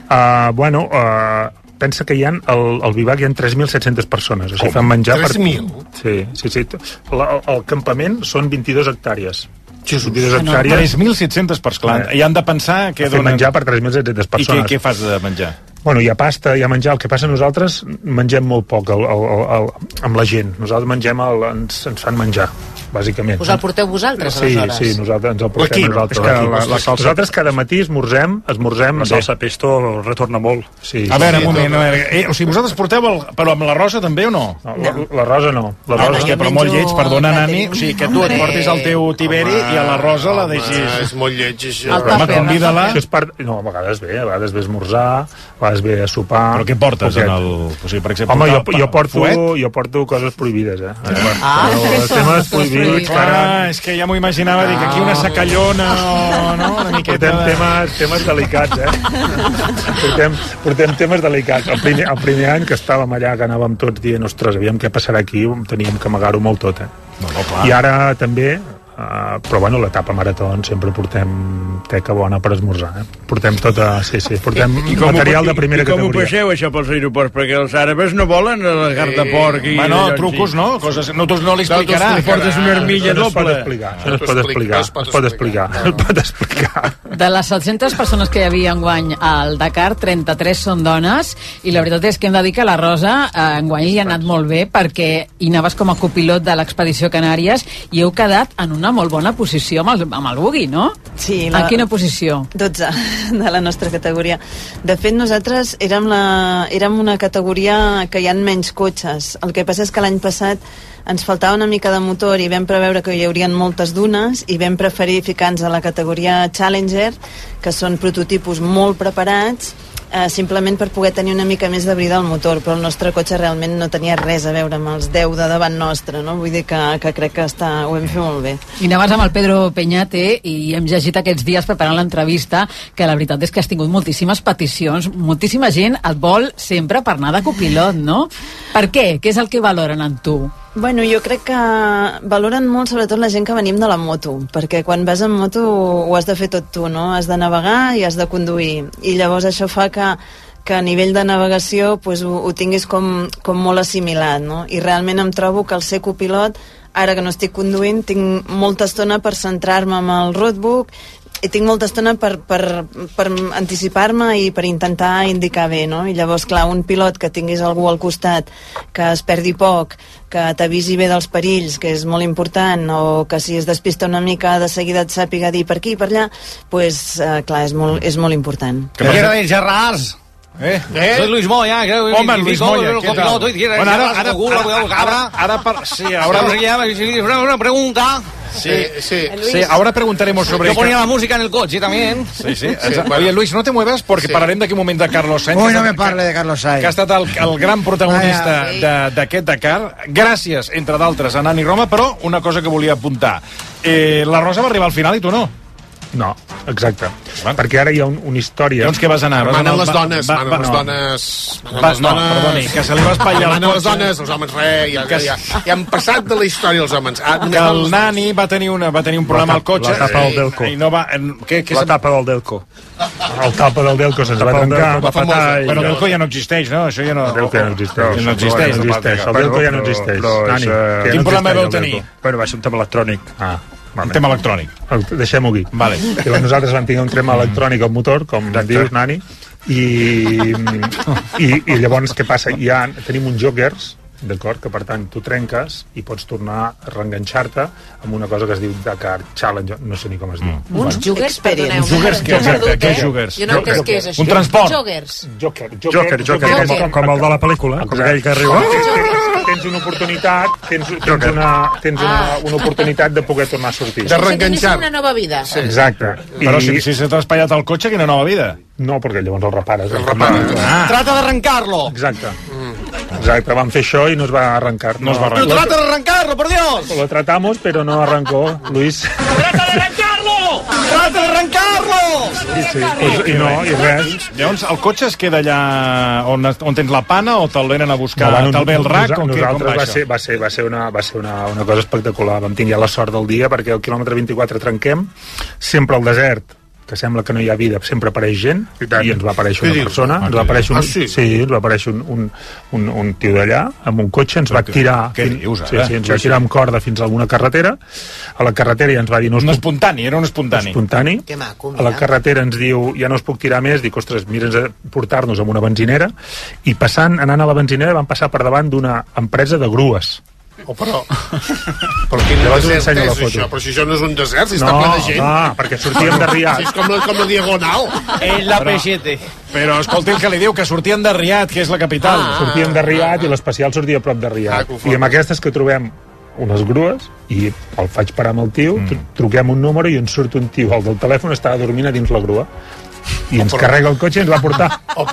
Speaker 2: Pensa que al Vivac hi ha 3.700 persones, o sigui, fan menjar
Speaker 5: 3.000?
Speaker 2: Sí. El campament són 22 hectàrees.
Speaker 1: 22 hectàrees. 3.700 persones. I han de pensar que
Speaker 2: donen... menjar per 3.700 persones.
Speaker 1: I què fas de menjar?
Speaker 2: Hi ha pasta, hi ha menjar. El que passa, nosaltres mengem molt poc amb la gent. Nosaltres mengem, ens fan menjar, bàsicament.
Speaker 6: Us el porteu vosaltres, aleshores?
Speaker 2: Sí, nosaltres ens el portem nosaltres. Nosaltres cada matí esmorzem. La salsa pesto retorna molt.
Speaker 1: A veure, un moment. O sigui, vosaltres porteu però amb la Rosa també o no?
Speaker 2: La Rosa no.
Speaker 1: Però molt lleig, perdona, Nani. O sigui, que tu et portis el teu Tiberi i a la Rosa la deixis...
Speaker 5: És molt lleig, això.
Speaker 1: Convida-la.
Speaker 2: No, a vegades ve esmorzar, a vegades ve a sopar...
Speaker 1: Però què portes en el... O sigui, per exemple...
Speaker 2: Home, jo porto coses prohibides, temes prohibits.
Speaker 1: És que ja m'ho imaginava, dic, aquí una sacallona no? Una miqueta...
Speaker 2: Portem temes delicats, Portem temes delicats. El primer any que estàvem allà, que anàvem tots dient, ostres, aviam què passarà aquí, teníem que amagar-ho molt tot, I ara també... però l'etapa marató sempre portem teca bona per esmorzar, portem portem material de primera categoria.
Speaker 3: I com ho passeu això pels aeroports? Perquè els àrabes no volen la carn de porc i...
Speaker 1: trucos, no? Coses no li explicarà.
Speaker 3: Portes una armilla doble.
Speaker 2: Això es pot explicar.
Speaker 7: De les 700 persones que hi havia enguany al Dakar, 33 són dones, i la veritat és que hem de dir que la Rosa enguany li ha anat molt bé, perquè hi anaves com a copilot de l'expedició Canàries i heu quedat en una molt bona posició amb el bugui, no?
Speaker 4: Sí.
Speaker 7: En quina posició?
Speaker 4: 12 de la nostra categoria. De fet, nosaltres érem una categoria que hi ha menys cotxes. El que passa és que l'any passat ens faltava una mica de motor i vam preveure que hi haurien moltes dunes i vam preferir ficar-nos a la categoria Challenger, que són prototipus molt preparats, simplement per poder tenir una mica més de brida al motor, però el nostre cotxe realment no tenia res a veure amb els 10 de davant nostre, no? Vull dir que crec que ho hem fet molt bé.
Speaker 7: I anaves amb el Pedro Peñate i hem llegit aquests dies preparant l'entrevista que la veritat és que has tingut moltíssimes peticions, moltíssima gent et vol sempre per anar de copilot, no? Per què? Què és el que valoren en tu?
Speaker 4: Bueno, jo crec que valoren molt sobretot la gent que venim de la moto, perquè quan vas en moto ho has de fer tot tu, no? Has de navegar i has de conduir, i llavors això fa que a nivell de navegació pues, ho tinguis com molt assimilat, no? I realment em trobo que al ser copilot, ara que no estic conduint, tinc molta estona per centrar-me amb el roadbook i tinc molta estona per anticipar-me i per intentar indicar bé, no? I llavors, clar, un pilot que tinguis algú al costat que es perdi poc, que t'avisi bé dels perills, que és molt important, o que si es despista una mica de seguida et sàpiga dir per aquí i per allà, pues, clar, és molt important.
Speaker 9: ¿Qué quiero decir, Gerrars? Soy Luis Moya, creo.
Speaker 1: Home, Luis Moya, ¿qué tal?
Speaker 9: Una pregunta.
Speaker 1: Sí, ahora preguntaremos sobre...
Speaker 9: Yo ponía la música en el coche también.
Speaker 1: Sí. Oye, Luis, no te muevas porque parlarem d'aquí un moment de Carlos Sainz.
Speaker 9: Uy, no me parle de Carlos Sainz.
Speaker 1: Que ha estat el gran protagonista d'aquest Dakar. Gràcies, entre d'altres, a Nani Roma, però una cosa que volia apuntar. La Rosa va arribar al final i tu no.
Speaker 2: No, exacte. Perquè ara hi ha una història...
Speaker 1: Llavors què vas anar?
Speaker 5: Manen les dones,
Speaker 1: perdoni, que se li va espatllar el cotxe.
Speaker 5: Les dones, els homes, ja han passat de la història els homes.
Speaker 1: Que el nani va tenir un problema al cotxe.
Speaker 3: La tapa del Delco.
Speaker 1: La
Speaker 3: tapa del Delco.
Speaker 2: El tapa del Delco se'ns va trencar.
Speaker 1: Però el Delco ja no existeix, no? Això ja no...
Speaker 2: El Delco ja no existeix.
Speaker 1: No existeix.
Speaker 2: El Delco ja no existeix.
Speaker 1: Quin problema vau tenir?
Speaker 3: Bueno, va ser un tema electrònic.
Speaker 1: Un tema electrònic.
Speaker 2: Deixem-ho aquí.
Speaker 1: Vale.
Speaker 2: Nosaltres vam tenir un tema electrònic al motor, com dius, Nani, i llavors què passa? Tenim uns jokers, d'acord, que per tant tu trenques i pots tornar a reenganxar-te amb una cosa que es diu Dakar Challenge, no sé ni com es diu.
Speaker 6: Uns joguers, perdoneu.
Speaker 1: Què jokers?
Speaker 6: Jo no entenc què és això.
Speaker 1: Un transport.
Speaker 6: Joker,
Speaker 3: com el de la pel·lícula, com aquell que arriba.
Speaker 2: Tens una oportunitat, tens una oportunitat de poder tornar a sortir.
Speaker 6: De reenganxar. Una nova vida.
Speaker 2: Exacte.
Speaker 1: Però si se t'ha espatllat el cotxe, quina nova vida?
Speaker 2: No, perquè llavors el repares.
Speaker 9: Trata d'arrancar-lo.
Speaker 2: Exacte, vam fer això y nos va a arrancar.
Speaker 9: Pero trata de arrancarlo, por Dios.
Speaker 2: Lo tratamos, pero no arrancó, Luis.
Speaker 9: ¡Trata de arrancarlo! ¡Trata de arrancarlo!
Speaker 2: I res.
Speaker 1: Llavors, el cotxe es queda allà on tens la pana o te'l venen a buscar? Te'l ve el RAC o què? Com va això?
Speaker 2: Va ser una cosa espectacular. Vam tenir la sort del dia perquè al quilòmetre 24 trenquem, sempre al desert, que sembla que no hi ha vida, sempre apareix gent, i ens va aparèixer una persona, ens va aparèixer un tio d'allà, amb un cotxe, ens va tirar...
Speaker 1: ens
Speaker 2: va tirar amb corda fins a alguna carretera, a la carretera ja ens va dir...
Speaker 1: Era un espontani.
Speaker 6: Que maco,
Speaker 2: a la carretera ens diu, ja no us puc tirar més, dic, ostres, mira'ns a portar-nos a una benzinera, i anant a la benzinera vam passar per davant d'una empresa de grues.
Speaker 5: Però quin desert és això? Però si això no és un desert, si està ple de gent.
Speaker 2: Perquè sortíem de Riad.
Speaker 5: Si és com la Diagonal.
Speaker 9: És la P7.
Speaker 1: Però escolti el que li diu, que sortien de Riad, que és la capital.
Speaker 2: Sortíem de Riad i l'especial sortia a prop de Riad. I amb aquestes que trobem unes grues i el faig parar amb el tio, truquem un número i ens surt un tio, el del telèfon estava dormint a dins la grua i ens carrega el cotxe i ens va portar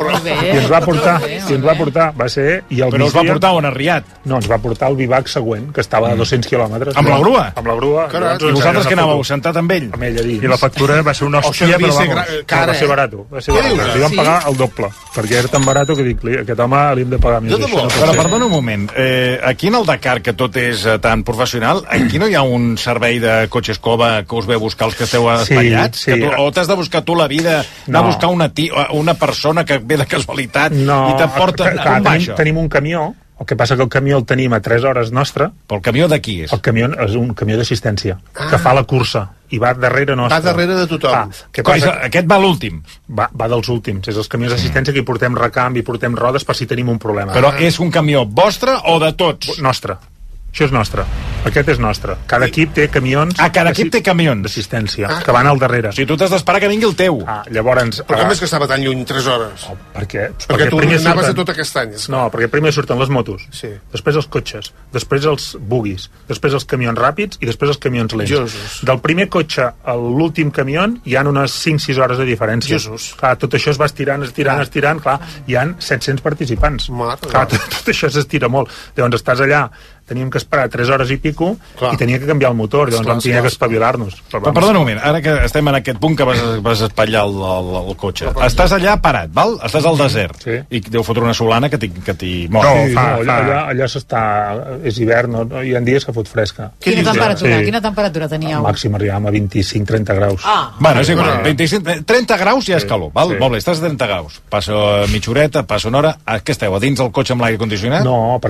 Speaker 2: va ser...
Speaker 1: Però us va portar on? A Riad?
Speaker 2: No, ens va portar al vivac següent, que estava a 200 quilòmetres.
Speaker 1: Amb la grua?
Speaker 2: Amb la grua.
Speaker 1: I vosaltres que anàveu sentat amb ell?
Speaker 2: Amb ell a dins.
Speaker 3: I la factura va ser una hòstia, però
Speaker 2: va ser barat. Li vam pagar el doble, perquè era tan barat que dic, aquest home li hem de pagar més.
Speaker 1: Però perdona un moment, aquí en el Dakar, que tot és tan professional, aquí no hi ha un servei de cotxes cova que us ve a buscar els que esteu espatllats? O t'has de buscar tu la vida, anar a buscar una persona que ve de casualitat i t'aporta... Com va això?
Speaker 2: Tenim un camió, el que passa que el camió el tenim a 3 hores nostre.
Speaker 1: Però el camió de qui és?
Speaker 2: El camió és un camió d'assistència, que fa la cursa i va darrere nostre.
Speaker 5: Va darrere de tothom.
Speaker 1: Aquest va l'últim?
Speaker 2: Va dels últims. És els camions d'assistència que hi portem recanvi, portem rodes per si tenim un problema.
Speaker 1: Però és un camió vostre o de tots?
Speaker 2: Nostre. Això és nostre. Aquest és nostre. Cada equip té camions...
Speaker 1: Cada equip té camions?
Speaker 2: D'assistència, que van al darrere.
Speaker 1: O sigui, tu t'has d'esperar que vingui el teu.
Speaker 2: Llavors...
Speaker 5: Però com és que estava tan lluny 3 hores?
Speaker 2: Perquè
Speaker 5: tu anaves a tot aquest any.
Speaker 2: No, perquè primer surten les motos, després els cotxes, després els buggies, després els camions ràpids i després els camions lents. Del primer cotxe a l'últim camió hi ha unes 5-6 hores de diferència. Clar, tot això es va estirant, clar, hi ha 700 participants. Clar, tot això s'estira molt. Llavors estàs allà, teníem que esperar 3 hores i pico i tenia que canviar el motor, llavors vam tenir que espavilar-nos.
Speaker 1: Però perdona un moment, ara que estem en aquest punt que vas espatllar el cotxe, estàs allà parat, val? Estàs al desert i deu fotre una solana que t'hi mor.
Speaker 2: Allà s'està... és hivern, hi ha dies que fot fresca.
Speaker 7: Quina temperatura teníeu?
Speaker 2: Màxim arribàvem a 25-30 graus.
Speaker 1: Bueno, és igual, 30 graus ja és calor, val? Molt bé, estàs a 30 graus. Passa mitja horeta, passa una hora... Què esteu, a dins del cotxe amb l'aire condicionat?
Speaker 2: No,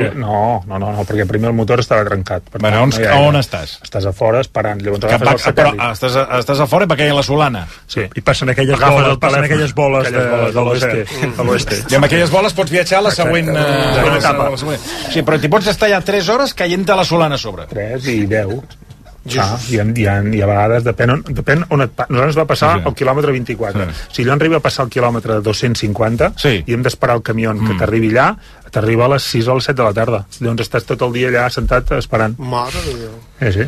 Speaker 2: perquè primer el motor estava trencat.
Speaker 1: On estàs?
Speaker 2: Estàs a fora esperant.
Speaker 1: Però estàs a fora i va caient la solana.
Speaker 2: Sí.
Speaker 3: I passen aquelles boles de l'oeste.
Speaker 1: I amb aquelles boles pots viatjar a la següent etapa. Sí, però t'hi pots estar ja 3 hores caient-te la solana a sobre.
Speaker 2: 3 i 10. I a vegades depèn on et... Nosaltres va passar al quilòmetre 24. Si allò arriba a passar al quilòmetre 250 i hem d'esperar el camió que t'arribi allà, t'arriba a les 6 o a les 7 de la tarda. Llavors estàs tot el dia allà sentat esperant.
Speaker 5: Mare de Déu.
Speaker 2: Sí.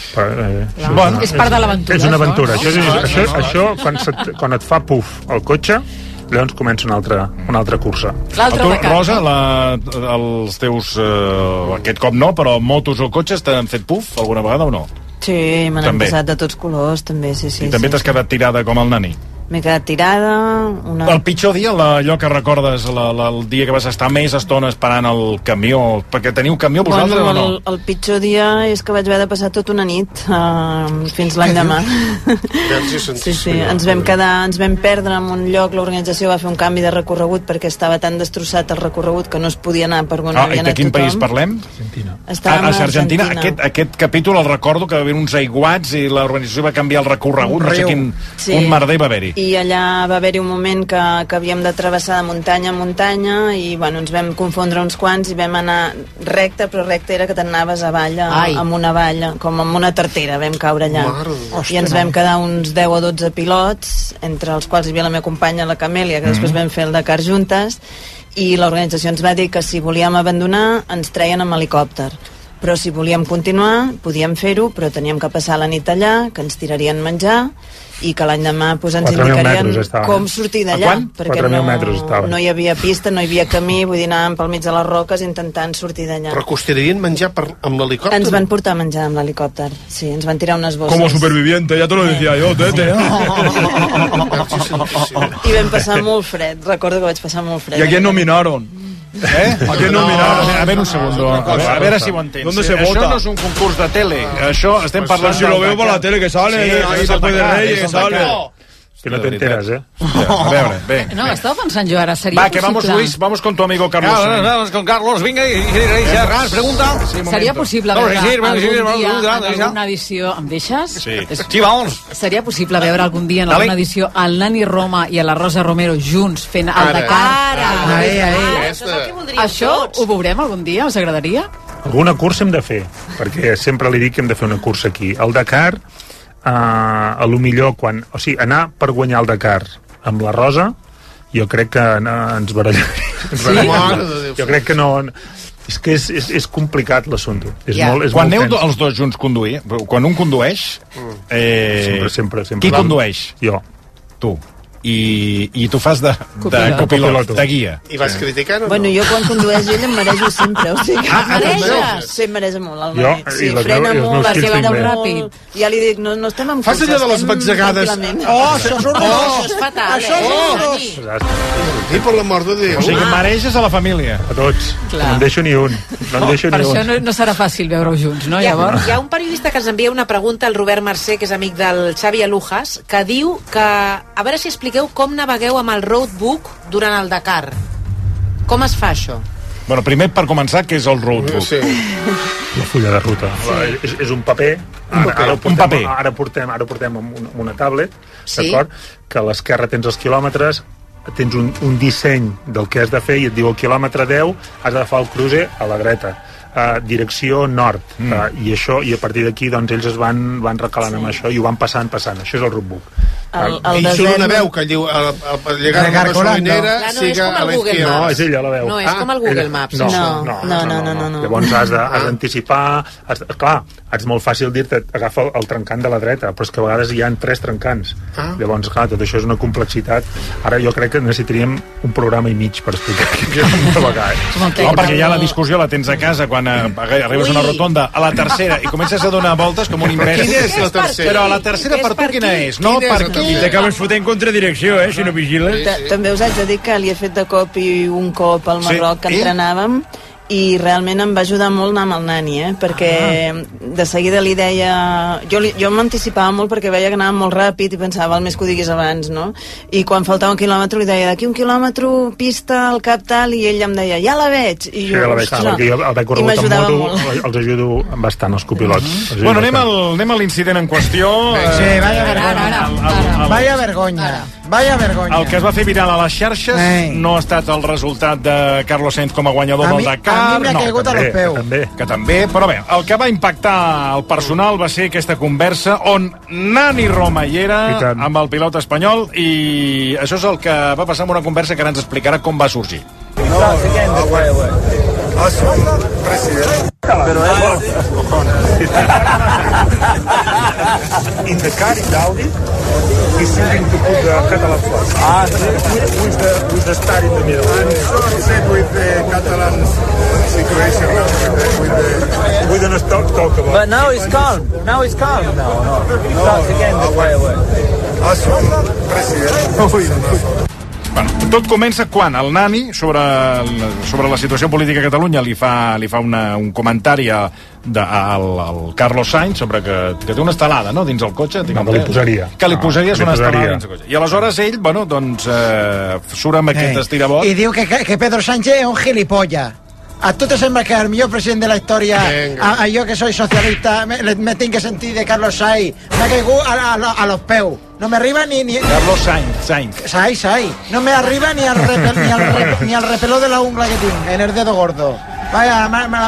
Speaker 7: És part de l'aventura.
Speaker 2: És una aventura. Això quan et fa puf el cotxe, llavors comença una altra cursa.
Speaker 1: Rosa, els teus... aquest cop no, però motos o cotxes t'han fet puf alguna vegada o no?
Speaker 4: Sí, me n'han passat de tots colors, també, sí.
Speaker 1: I també t'has quedat tirada com el nani?
Speaker 4: M'he quedat tirada...
Speaker 1: El pitjor dia, allò que recordes, el dia que vas estar més estona esperant el camió, perquè teniu camió vosaltres o no?
Speaker 4: El pitjor dia és que vaig haver de passar tota una nit fins l'endemà. Sí, ens vam perdre en un lloc, l'organització va fer un canvi de recorregut perquè estava tan destrossat el recorregut que no es podia anar per on havia anat tothom.
Speaker 1: De quin país parlem?
Speaker 4: Argentina.
Speaker 1: A Argentina. Aquest capítol el recordo que va haver uns aiguats i l'organització va canviar el recorregut, no sé quin merder va haver-hi.
Speaker 4: I allà va haver-hi un moment que havíem de travessar de muntanya a muntanya i ens vam confondre uns quants i vam anar recte, però recte era que t'anaves avall, amb una valla, com amb una tartera, vam caure allà. I ens vam quedar uns 10 o 12 pilots, entre els quals hi havia la meva companya, la Camèlia, que després vam fer el Dakar juntes, i l'organització ens va dir que si volíem abandonar ens treien amb helicòpter. Però si volíem continuar, podíem fer-ho, però teníem que passar la nit allà, que ens tirarien menjar, i que l'endemà ens indicarien com sortir d'allà, perquè no hi havia pista, no hi havia camí, vull dir, anàvem pel mig de les roques intentant sortir d'allà.
Speaker 5: Però que us tirarien menjar amb l'helicòpter?
Speaker 4: Ens van portar menjar amb l'helicòpter, sí, ens van tirar unes bosses.
Speaker 9: Como superviviente, ya te lo decía yo, tete.
Speaker 4: I vam passar molt fred, recordo que vaig passar molt fred.
Speaker 9: ¿Y a quién nominaron? ¿A quién nominaron?
Speaker 1: A ver un segundo, a ver si ho entens.
Speaker 9: ¿Dónde se vota?
Speaker 1: Això no és un concurs de tele, això estem parlant...
Speaker 9: Si lo veo por la tele que sale, ahí se puede reír, que sale.
Speaker 2: Que no te enteras,
Speaker 1: A veure, bé.
Speaker 7: No, estava pensant jo ara, seria possible...
Speaker 1: Va, que vamos, Luis, vamos con tu amigo Carlos.
Speaker 9: Vamos con Carlos, venga, y pregunta.
Speaker 7: Seria possible veure algun dia en alguna edició... Em deixes?
Speaker 9: Sí, vamos.
Speaker 7: Seria possible veure algun dia en alguna edició el Nani Roma i la Rosa Romero junts fent el Dakar? Això ho veurem algun dia? Us agradaria?
Speaker 2: Alguna cursa hem de fer, perquè sempre li dic que hem de fer una cursa aquí. El Dakar... a lo millor anar per guanyar el Dakar amb la Rosa jo crec que ens barallaria. Jo crec que no, és que és complicat l'assumpte.
Speaker 1: Quan aneu els dos junts conduir, quan un condueix
Speaker 2: sempre
Speaker 1: qui condueix?
Speaker 2: Jo.
Speaker 1: Tu. I tu fas de copilot, de guia.
Speaker 5: I vas criticant o no?
Speaker 4: Bueno, jo quan condueix ell em marejo sempre, o sigui...
Speaker 6: Mareges?
Speaker 4: Sí, em mareja molt, el Manel. Sí, frena molt,
Speaker 7: va ràpid.
Speaker 4: Ja li dic, no estem en cursa.
Speaker 5: Fas allò de les batzegades.
Speaker 6: Això és fatal,
Speaker 5: Això és horrorós. I per la mort de Déu.
Speaker 1: O sigui, mareges a la família.
Speaker 2: A tots. No en deixo ni un.
Speaker 7: Per això no serà fàcil veure-ho junts, no?
Speaker 6: Hi ha un periodista que ens envia una pregunta, el Robert Mercè, que és amic del Xavi Alujas, que diu que, a veure si expliqueu com navegueu amb el roadbook durant el Dakar. Com es fa això?
Speaker 1: Bueno, primer, per començar, què és el roadbook?
Speaker 5: Sí.
Speaker 2: La fulla de ruta. És un paper. Ara portem amb una tablet, d'acord? Que a l'esquerra tens els quilòmetres, tens un disseny del que has de fer i et diu el quilòmetre 10 has d'agafar el cruce a la dreta. Direcció nord i a partir d'aquí doncs ells es van recalant amb això i ho van passant, això és el roadbook.
Speaker 5: I surt una veu que diu llegar a la gasolinera siga a la izquierda.
Speaker 2: No, és ella la veu.
Speaker 6: No, és com el Google Maps.
Speaker 4: No.
Speaker 2: Llavors has d'anticipar, clar, és molt fàcil dir-te agafa el trencant de la dreta, però és que a vegades hi ha 3 trencants. Llavors, clar, tot això és una complexitat. Ara jo crec que necessitaríem un programa i mig per explicar què és navegar.
Speaker 1: Perquè ja la discussió la tens a casa quan arribes a una rotonda a la tercera i comences a donar voltes com un imbècil.
Speaker 5: Quina és la tercera?
Speaker 1: Però la tercera per tu quina és? No, per aquí.
Speaker 9: I t'acabes fotent contradirecció, si no vigiles.
Speaker 4: També us haig de dir que li he fet de cop i un cop al Marroc que entrenàvem i realment em va ajudar molt anar amb el nani, perquè de seguida li deia... Jo m'anticipava molt perquè veia que anava molt ràpid i pensava, el més que ho diguis abans, no? I quan faltava un quilòmetre li deia, d'aquí un quilòmetre, pista, al cap tal, i ell em deia, ja la veig! I jo,
Speaker 2: perquè jo el corregut amb moto els ajudo bastant, els copilots.
Speaker 1: Bueno, anem a l'incident en qüestió.
Speaker 11: Sí, vaya vergonya. Vaya vergonya. Vaya vergonya.
Speaker 1: El que es va fer viral a les xarxes no ha estat el resultat de Carlos Sainz com a guanyador del Dakar.
Speaker 11: A mi m'ha caigut a los peus.
Speaker 1: Que també, però bé, el que va impactar el personal va ser aquesta conversa on Nani Roma hi era amb el pilot espanyol i això és el que va passar amb una conversa que ara ens explicarà com va sorgir.
Speaker 2: Pero in the car in Audi he's thinking to put the Catalan flag with the star in the middle.
Speaker 12: I'm so upset with the Catalan situation now with the
Speaker 2: we don't stop
Speaker 10: But now it's calm. Now it's calm. No. Starts again the fireworks.
Speaker 1: Bueno, tot comença quan el Nani, sobre la situació política a Catalunya, li fa un comentari al Carlos Sainz sobre que té una estelada, no?, dins el cotxe.
Speaker 2: No, que li posaria.
Speaker 1: Que li posaries una estelada dins el cotxe. I aleshores ell, bueno, doncs, surt amb aquest estirabot.
Speaker 11: I diu que Pedro Sánchez és un gilipollas. A tu te sembla que el millor president de la història, a jo que soy socialista, me tinc que sentir de Carlos Sainz, me ha caigut a los peus. No me arriba ni...
Speaker 1: Carlos Sainz.
Speaker 11: Sainz. No me arriba ni al repeló de la ungla que tinc, en el dedo gordo. Vaya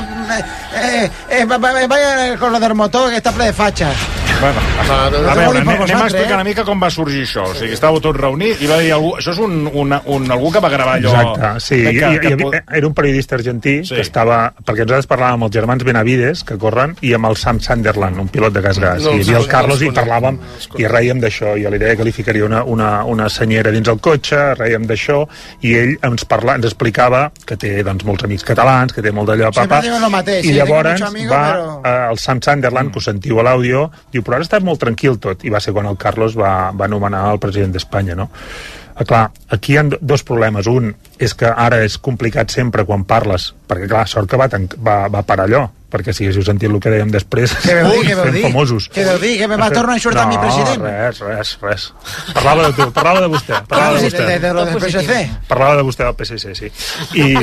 Speaker 11: con lo del motor, que està ple de fatxes.
Speaker 1: Bueno, a veure, anem a explicar una mica com va sorgir això. O sigui, estàveu tots reunits i va dir algú... Això és algú que va gravar allò...
Speaker 2: Exacte, sí. Era un periodista argentí que estava... Perquè nosaltres parlàvem amb els germans Benavides, que corren, i amb el Sam Sunderland, un pilot de gas. I hi havia el Carlos i parlàvem i rèiem d'això. I a l'idea que li ficaria una senyera dins el cotxe, rèiem d'això, i ell ens explicava que té molts amics catalans, que té molt d'allò a papa, i llavors va el Sam Sunderland, que ho sentiu a l'àudio, diu, però ara està molt tranquil tot, i va ser quan el Carlos va nomenar el president d'Espanya, no? Clar, aquí hi ha dos problemes. Un és que ara és complicat sempre quan parles, perquè clar, sort que va parar allò, perquè si haguéssiu sentit el que dèiem després, fem famosos.
Speaker 11: Què veu dir? Que me va tornar a insultar mi president?
Speaker 2: Res. Parlava de tu, parlava de vostè.
Speaker 11: De lo del PSC?
Speaker 2: Parlava de vostè del PSC, sí. I,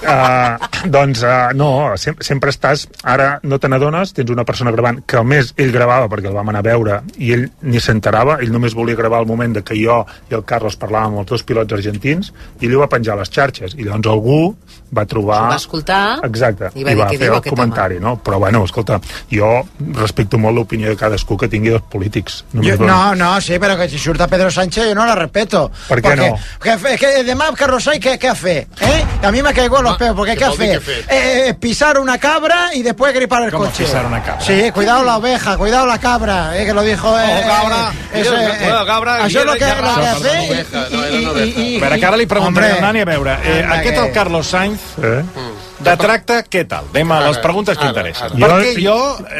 Speaker 2: no, sempre estàs... Ara no te n'adones, tens una persona gravant, que a més ell gravava perquè el vam anar a veure, i ell ni s'enterava, ell només volia gravar el moment de que jo i el Carlos parlàvem amb els dos pilots argentins, i ell ho va penjar a les xarxes, i llavors algú va trobar...
Speaker 6: S'ho va escoltar...
Speaker 2: Exacte, i va fer el comentari, no? Però bueno, escolta, jo respecto molt l'opinió de cadascú que tingui dos polítics.
Speaker 11: Sí, però que si surt a Pedro Sánchez yo no la respeto.
Speaker 2: ¿Por qué no?
Speaker 11: Que además Carlos Sainz, ¿qué hace? A mí me caigo los peos, porque ¿qué hace? Pisar una cabra y después gripar el coche.
Speaker 1: ¿Cómo pisar una cabra?
Speaker 11: Sí, cuidado la oveja, cuidado la cabra, que lo dijo...
Speaker 9: cabra...
Speaker 11: Això és el que hace...
Speaker 1: A veure, que ara li preguntaré a Nani, a veure, aquest el Carlos Sainz... De tracte, què tal? Anem a les preguntes que interessen. Perquè jo...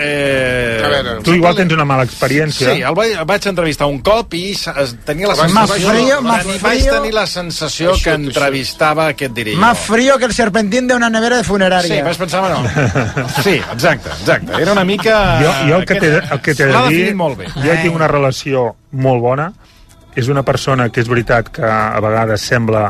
Speaker 2: Tu igual tens una mala experiència.
Speaker 1: Sí, el vaig entrevistar un cop i tenia la sensació... Vaig tenir la sensació que entrevistava aquest dirigent.
Speaker 11: Más frío que el serpentín de una nevera de funerària.
Speaker 1: Sí, vaig pensar, no. Sí, exacte. Era una mica...
Speaker 2: Jo el que t'he de dir... Jo tinc una relació molt bona. És una persona que és veritat que a vegades sembla...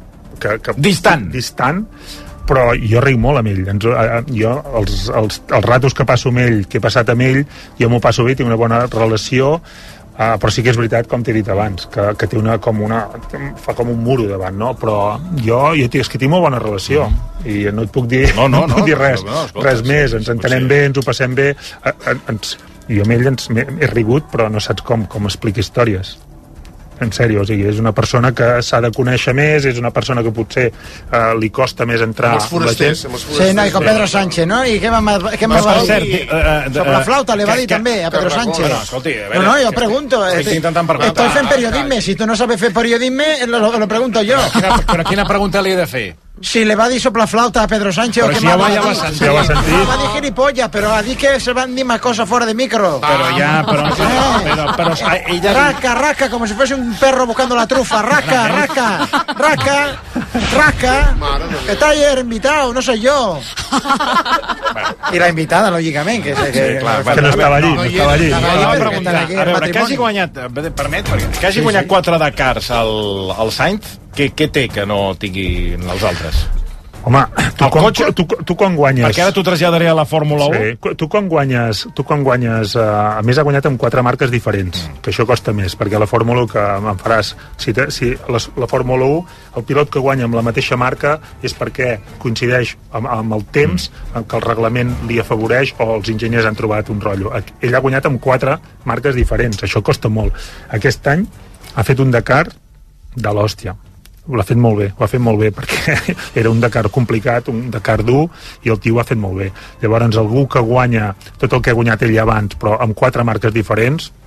Speaker 2: Distant, però jo ric molt amb ell. Jo, els ratos que passo amb ell, que he passat amb ell, jo m'ho passo bé, tinc una bona relació, però sí que és veritat, com t'he dit abans, que té fa com un muro davant, no? Però jo és que tinc molt bona relació, i no et puc dir, no puc dir res més, ens entenem bé, ens ho passem bé, jo amb ell he rigut, però no saps com explicar històries. En sèrio, o sigui, és una persona que s'ha de conèixer més, és una persona que potser li costa més entrar...
Speaker 5: Els forasters.
Speaker 11: Sí, no, i con Pedro Sánchez, ¿no? I què me va dir? Sobre la flauta le va dir també a Pedro Sánchez. No, jo pregunto. Estoy fent periodisme. Si tu no sabes fer periodisme, lo pregunto yo.
Speaker 1: Però quina pregunta li he de fer?
Speaker 11: Si le va dir sopla-flauta a Pedro Sánchez
Speaker 1: però o que
Speaker 11: ja
Speaker 1: va sentir.
Speaker 11: Va dir gilipollas, però a dir que se van dir más cosas fuera de micro.
Speaker 1: Pero ella...
Speaker 11: Rasca, como si fuese un perro buscando la trufa. Rasca. Que está ayer invitado, no soy yo. I la invitada, lògicament. Que
Speaker 2: no estava allí.
Speaker 1: A veure, que hagi guanyat... Permet, que hagi guanyat 4 Dakars al Sainz, què té que no tinguin els altres?
Speaker 2: Home, tu quan guanyes...
Speaker 1: Perquè ara t'ho traslladaré a la Fórmula 1.
Speaker 2: Sí, tu quan guanyes... A més, ha guanyat amb 4 marques diferents, que això costa més, perquè la Fórmula 1, que em faràs... Si la Fórmula 1, el pilot que guanya amb la mateixa marca és perquè coincideix amb el temps, que el reglament li afavoreix, o els enginyers han trobat un rotllo. Ell ha guanyat amb 4 marques diferents, això costa molt. Aquest any ha fet un Dakar de l'hòstia. Ho ha fet molt bé, perquè era un Dakar complicat, un Dakar dur, i el tio ho ha fet molt bé. Llavors, algú que guanya tot el que ha guanyat ell abans, però amb 4 marques diferents,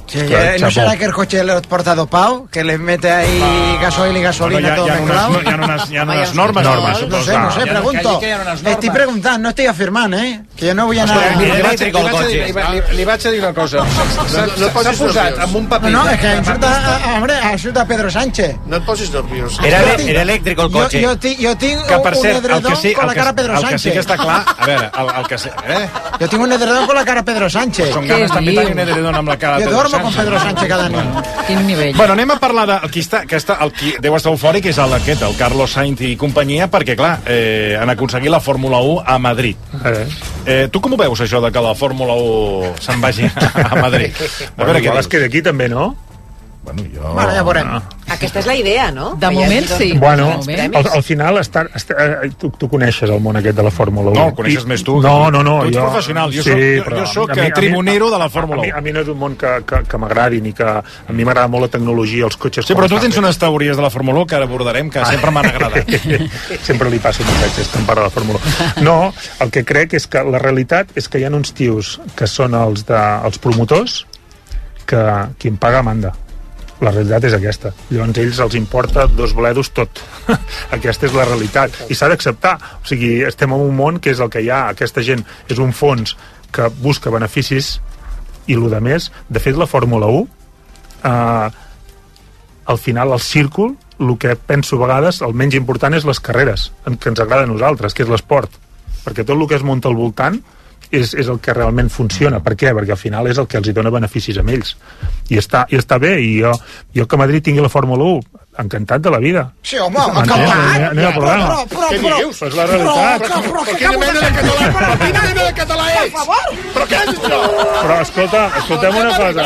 Speaker 11: Sí, ¿no será que el coche lo porta dopado? Que les mete ahí gasoil y gasolina todo mezclado.
Speaker 1: Hi ha unes normes.
Speaker 11: No sé, pregunto. Estoy preguntando, no estoy afirmant, que jo no vull anar...
Speaker 1: Li vaig a dir una cosa. S'ha posat amb un paper...
Speaker 11: No, és que això de Pedro Sánchez.
Speaker 5: No et posis nerviós.
Speaker 9: Era elèctric el cotxe.
Speaker 11: Jo tinc un edredón con la cara Pedro Sánchez.
Speaker 1: El que sí que està clar... A veure, el que sí...
Speaker 11: Jo tinc un edredón con la cara Pedro Sánchez.
Speaker 1: Són ganes també tenir un edredón amb la cara Pedro Sánchez.
Speaker 11: Con Pedro Sánchez cada nit.
Speaker 7: Quin nivell.
Speaker 1: Bueno, anem a parlar de... El qui deu estar eufòric és el Carlos Sainz i companyia, perquè, clar, han aconseguit la Fórmula 1 a Madrid. Tu com ho veus, això de que la Fórmula 1 se'n vagi a Madrid?
Speaker 2: A veure, igual es queda aquí també, no?
Speaker 1: Bueno,
Speaker 11: ja veurem.
Speaker 6: Aquesta és la idea, no?
Speaker 7: De moment sí.
Speaker 2: Bueno, al final tu coneixes el món aquest de la Fórmula 1.
Speaker 1: No, el coneixes més tu.
Speaker 2: No.
Speaker 1: Tu ets professional, jo soc tribunero de la Fórmula 1.
Speaker 2: A mi no és un món que m'agradi, ni que... A mi m'agrada molt la tecnologia, els cotxes...
Speaker 1: Sí, però tu tens unes teories de la Fórmula 1 que ara abordarem, que sempre m'han agradat.
Speaker 2: Sempre li passo missatges que em parla de la Fórmula 1. No, el que crec és que la realitat és que hi ha uns tios que són els promotors que qui em paga manda. La realitat és aquesta. Llavors ells els importa dos bledos tot. Aquesta és la realitat. I s'ha d'acceptar. O sigui, estem en un món que és el que hi ha. Aquesta gent és un fons que busca beneficis i el de més. De fet, la Fórmula 1 al final, el círcul, el que penso a vegades, el menys important és les carreres, que ens agrada a nosaltres, que és l'esport. Perquè tot el que es munta al voltant és el que realment funciona. Per què? Perquè al final és el que els hi dona beneficis a ells. I està bé, i jo que Madrid tingui la Fórmula 1, encantat de la vida.
Speaker 11: Sí, home, encantat.
Speaker 2: No hi ha problema.
Speaker 5: Què dius?
Speaker 2: És la realitat.
Speaker 5: Però quina mena de català? Però quina mena de català ets? Però què és això?
Speaker 2: Però escoltem una cosa.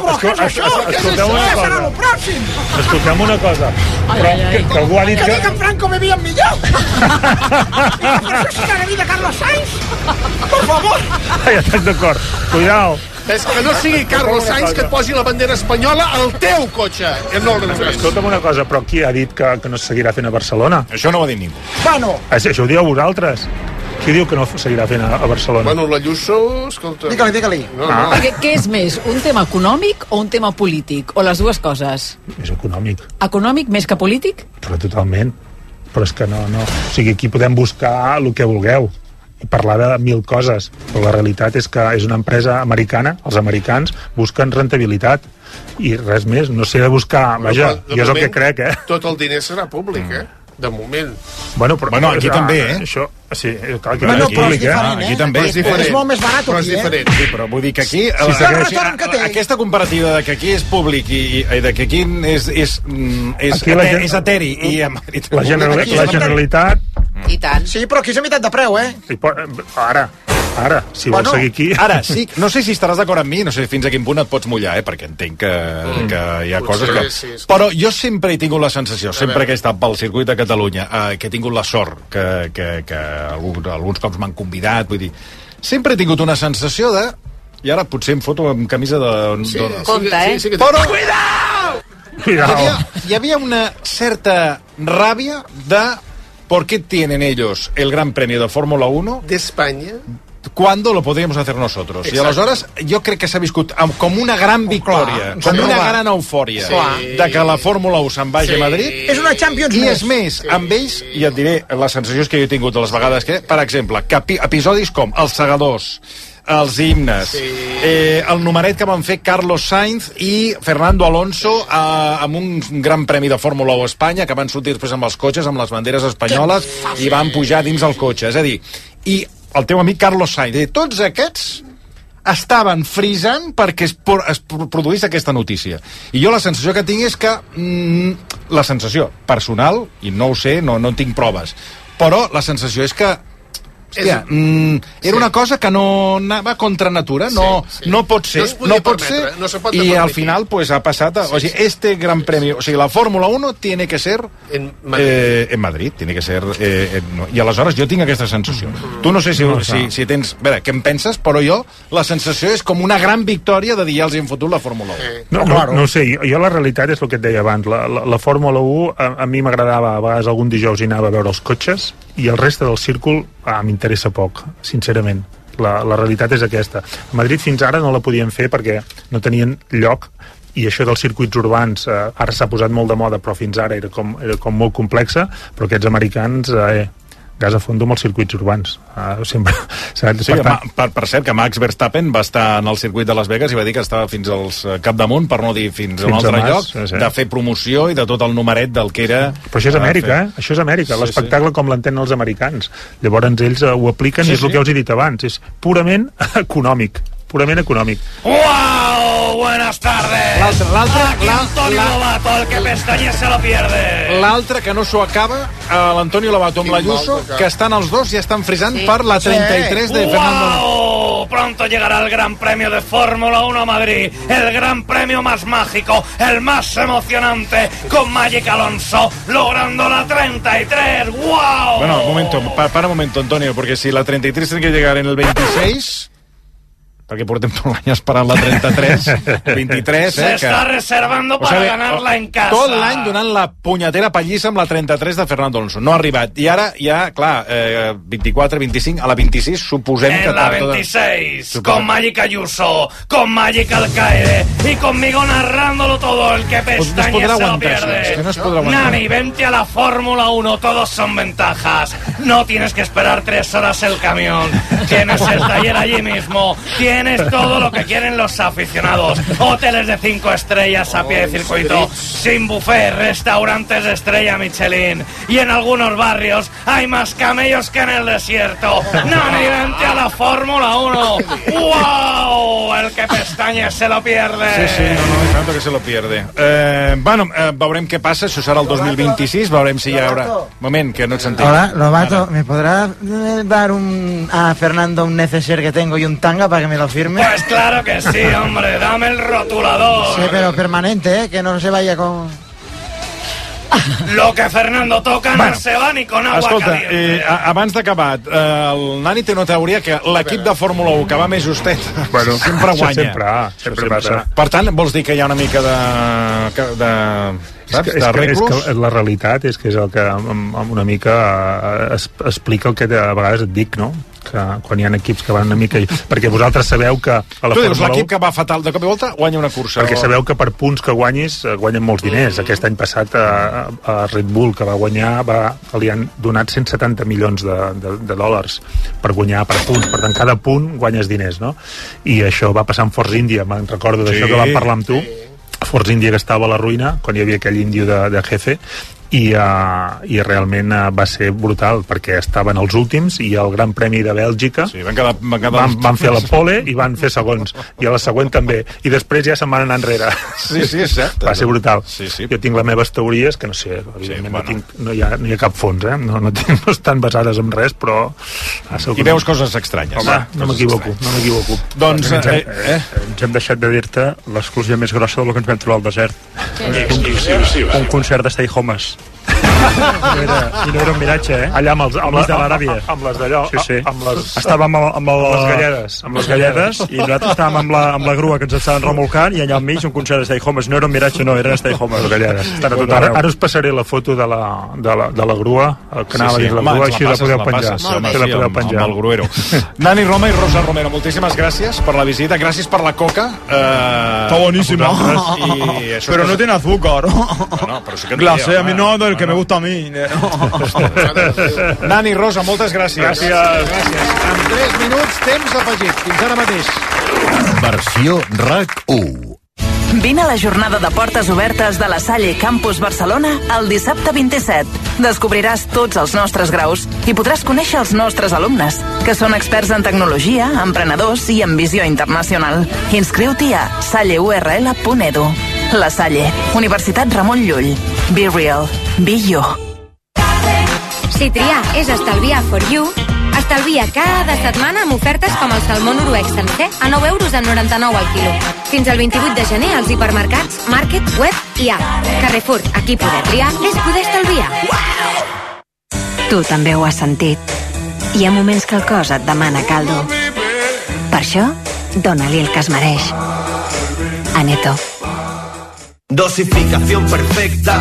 Speaker 2: Escoltem una cosa. Però que algú ha dit
Speaker 11: que en Franco bevia millor. I per això sí que la vida Carlos Sainz. Por favor.
Speaker 2: Ja estic d'acord. Cuidao.
Speaker 5: És que no sigui Carlos Sainz que et posi la bandera espanyola al teu cotxe.
Speaker 2: Escolta'm una cosa, però qui ha dit que no es seguirà fent a Barcelona?
Speaker 1: Això no ho ha dit ningú.
Speaker 11: Bueno.
Speaker 2: Això ho dieu vosaltres. Qui diu que no seguirà fent a Barcelona?
Speaker 5: Bueno, l'Ayuso, escolta...
Speaker 11: Digue-li.
Speaker 7: Què és més, un tema econòmic o un tema polític? O les dues coses?
Speaker 2: És econòmic.
Speaker 7: Econòmic més que polític?
Speaker 2: Però totalment. Però és que no. O sigui, aquí podem buscar el que vulgueu i parlar de 1000 coses, però la realitat és que és una empresa americana, els americans busquen rentabilitat i res més, no sé de buscar, vaja, jo és el que crec,
Speaker 5: Tot el diner serà públic, de moment.
Speaker 2: Bueno,
Speaker 1: aquí també,
Speaker 2: Això, sí, clar, aquí
Speaker 11: és
Speaker 2: públic,
Speaker 1: Aquí també.
Speaker 11: És molt més barat aquí,
Speaker 5: Però és diferent.
Speaker 1: Sí, però vull dir que aquí... Aquesta comparativa de que aquí és públic i de que aquí és eteri i a Madrid...
Speaker 2: La Generalitat...
Speaker 6: I tant.
Speaker 11: Sí, però aquí és a meitat de preu,
Speaker 2: Ara, si vols seguir aquí...
Speaker 1: Ara, sí, no sé si estaràs d'acord amb mi, no sé fins a quin punt et pots mullar, perquè entenc que hi ha coses que...
Speaker 5: Sí.
Speaker 1: Però jo sempre he tingut la sensació, sempre que he estat pel circuit de Catalunya, que he tingut la sort, que alguns cops m'han convidat, vull dir, sempre he tingut una sensació de... I ara potser em foto amb camisa de...
Speaker 6: Compte,
Speaker 1: Però...
Speaker 2: Cuidao.
Speaker 1: Hi havia una certa ràbia de... ¿Por qué tienen ellos el Gran Premio de Fórmula 1
Speaker 5: de España
Speaker 1: cuando lo podríamos hacer nosotros?
Speaker 5: Exacte.
Speaker 1: I aleshores jo crec que s'ha viscut com una gran victòria, com una gran eufòria de que la Fórmula 1 se'n vagi a Madrid.
Speaker 11: És una Champions
Speaker 1: I és més, amb ells, i et diré les sensacions que jo he tingut de les vegades que, per exemple, episodis com els segadors, els himnes, el numeret que van fer Carlos Sainz i Fernando Alonso amb un gran premi de Fórmula 1 a Espanya, que van sortir després amb els cotxes, amb les banderes espanyoles, i van pujar dins el cotxe. És a dir, i el teu amic Carlos Sainz, tots aquests estaven frisant perquè es produís aquesta notícia. I jo la sensació que tinc és que la sensació personal, i no ho sé, no en tinc proves, però la sensació és que hòstia, era una cosa que no anava contra natura, no pot ser, no pot ser, i al final pues ha passat, o sigui, este gran premio, o sigui, la Fórmula 1 tiene que ser en Madrid, tiene que ser i aleshores jo tinc aquesta sensació. Tu no sé si tens, a veure, què en penses, però jo la sensació és com una gran victòria de dir ja els hem fotut la Fórmula 1.
Speaker 2: No sé, jo la realitat és el que et deia abans, la Fórmula 1 a mi m'agradava, a vegades algun dijous hi anava a veure els cotxes, i el reste del círcul m'interessa poc, sincerament. La realitat és aquesta. A Madrid fins ara no la podien fer perquè no tenien lloc, i això dels circuits urbans ara s'ha posat molt de moda, però fins ara era com molt complexa, però aquests americans gas a fondo amb els circuits urbans. Sempre,
Speaker 1: sí, per cert, que Max Verstappen va estar en el circuit de Las Vegas i va dir que estava fins als capdamunt, per no dir fins a un altre lloc, de fer promoció i de tot el numeret del que era...
Speaker 2: Però això és Amèrica, Això és Amèrica. L'espectacle com l'entenen els americans. Llavors ells ho apliquen i és el que us he dit abans. És purament econòmic.
Speaker 9: ¡Wow! Buenas tardes. Aquí Antonio Lobato, el que pestañe se lo pierde.
Speaker 1: L'altre que no s'ho acaba, l'Antonio Lobato amb l'Ayuso, que estan els dos i estan frisant per la 33 de Fernando.
Speaker 9: ¡Wow! Pronto llegará el Gran Premio de Fórmula 1 a Madrid, el Gran Premio más mágico, el más emocionante, con Magic Alonso logrando la 33. ¡Wow!
Speaker 1: Bueno, para un momento, Antonio, porque si la 33 tiene que llegar en el 26... perquè portem tot l'any esperant la 33, 23...
Speaker 9: Se està reservando para ganarla en casa.
Speaker 1: Tot l'any donant la punyetera pallissa amb la 33 de Fernando Alonso. No ha arribat. I ara ja, clar, 24, 25, a la 26 suposem que...
Speaker 9: En la 26, con Magic Ayuso, con Magic Alcaide y conmigo narrándolo todo, el que pestañe se lo pierde. Nani, vente a la Fórmula 1, todos son ventajas. No tienes que esperar 3 horas el camión. Tienes el taller allí mismo. Tienes todo lo que quieren los aficionados. Hoteles de 5 estrellas a pie de circuito, sin buffet, restaurantes de estrella Michelin. Y en algunos barrios hay más camellos que en el desierto. Nani, vente a la Fórmula 1. ¡Wow! El que pestañe se lo pierde.
Speaker 1: Sí, no, tanto que se lo pierde. Veurem què passa. Això serà el 2026. Veurem si hi haurà... Moment, que no et sentim.
Speaker 11: Hola, Lobato, ¿me podrás dar a Fernando un neceser que tengo y un tanga para que me lo firme?
Speaker 9: Pues claro que sí, hombre, dame el rotulador.
Speaker 11: Sí, pero permanente, que no se vaya con...
Speaker 9: Lo que Fernando toca no se va ni con agua caliente.
Speaker 1: Abans d'acabar, el Nani té una teoria que l'equip de Fórmula 1 que va més justet sempre guanya.
Speaker 2: Sempre passa.
Speaker 1: Per tant, vols dir que hi ha una mica de
Speaker 2: és que la realitat és que és el que una mica explica el que a vegades et dic, no? Que quan hi ha equips que van una mica... Perquè vosaltres sabeu que a la
Speaker 1: Fórmula 1... Tu dius, l'equip que va fatal de cop i volta guanya una cursa.
Speaker 2: Perquè sabeu que per punts que guanyis guanyen molts diners. Aquest any passat a Red Bull, que va guanyar, li han donat 170 milions de dòlars per guanyar per punts. Per tant, cada punt guanyes diners, no? I això va passar amb Force India. Me'n recordo d'això que vam parlar amb tu. Force India, que estava a la ruïna quan hi havia aquell índio de jefe, i realment va ser brutal perquè estaven els últims i el Gran Premi de Bèlgica van fer la pole i van fer segons i a la següent també, i després ja se'n van anar enrere.
Speaker 1: Sí, és cert.
Speaker 2: Va ser brutal. Jo tinc les meves teories que no sé, evidentment no hi ha cap fons, no estan basades en res, però
Speaker 1: i veus coses estranyes.
Speaker 2: Home, no m'equivoco.
Speaker 3: Doncs ens hem deixat de dir-te l'exclusió més grossa del que ens vam trobar al desert. Un concert de Stay Homes. I no era un miratge,
Speaker 2: allà amb les
Speaker 3: de l'Aràbia,
Speaker 2: amb les d'allò,
Speaker 3: sí.
Speaker 2: Estàvem amb les galledes
Speaker 3: i nosaltres estàvem amb la grua que ens estaven remolcant i allà al mig un concert de Stay Homes. No era un miratge, no, eren Stay Homes, les galledes.
Speaker 2: Ara us passaré la foto de la grua, el que anava dins la grua, així la podeu penjar.
Speaker 1: Amb el gruero. Nani Roma i Rosa Romero, moltíssimes gràcies per la visita, gràcies per la coca.
Speaker 9: Está buenísima. Pero no tiene azúcar. Glacé, a mí no, del que me gusta a mi.
Speaker 1: Nani, Rosa, moltes gràcies.
Speaker 2: Gràcies.
Speaker 1: En 3 minuts, temps afegit. Fins ara mateix.
Speaker 8: Versió RAC1.
Speaker 19: Vine a la jornada de portes obertes de la Salle Campus Barcelona el dissabte 27. Descobriràs tots els nostres graus i podràs conèixer els nostres alumnes, que són experts en tecnologia, emprenedors i en visió internacional. Inscriu-t'hi a salleurl.edu. La Salle, Universitat Ramon Llull. Be real. Be you.
Speaker 12: Si triar és estalviar for you, estalvia cada setmana amb ofertes com el salmó noruec sencer a 9,99 € al quilo. Fins al 28 de gener als hipermercats, Market, Web i app. Carrefour, aquí poder triar és poder estalviar.
Speaker 13: Tu també ho has sentit. Hi ha moments que el cos et demana caldo. Per això, dona-li el que es mereix. Aneto.
Speaker 14: Dosificación perfecta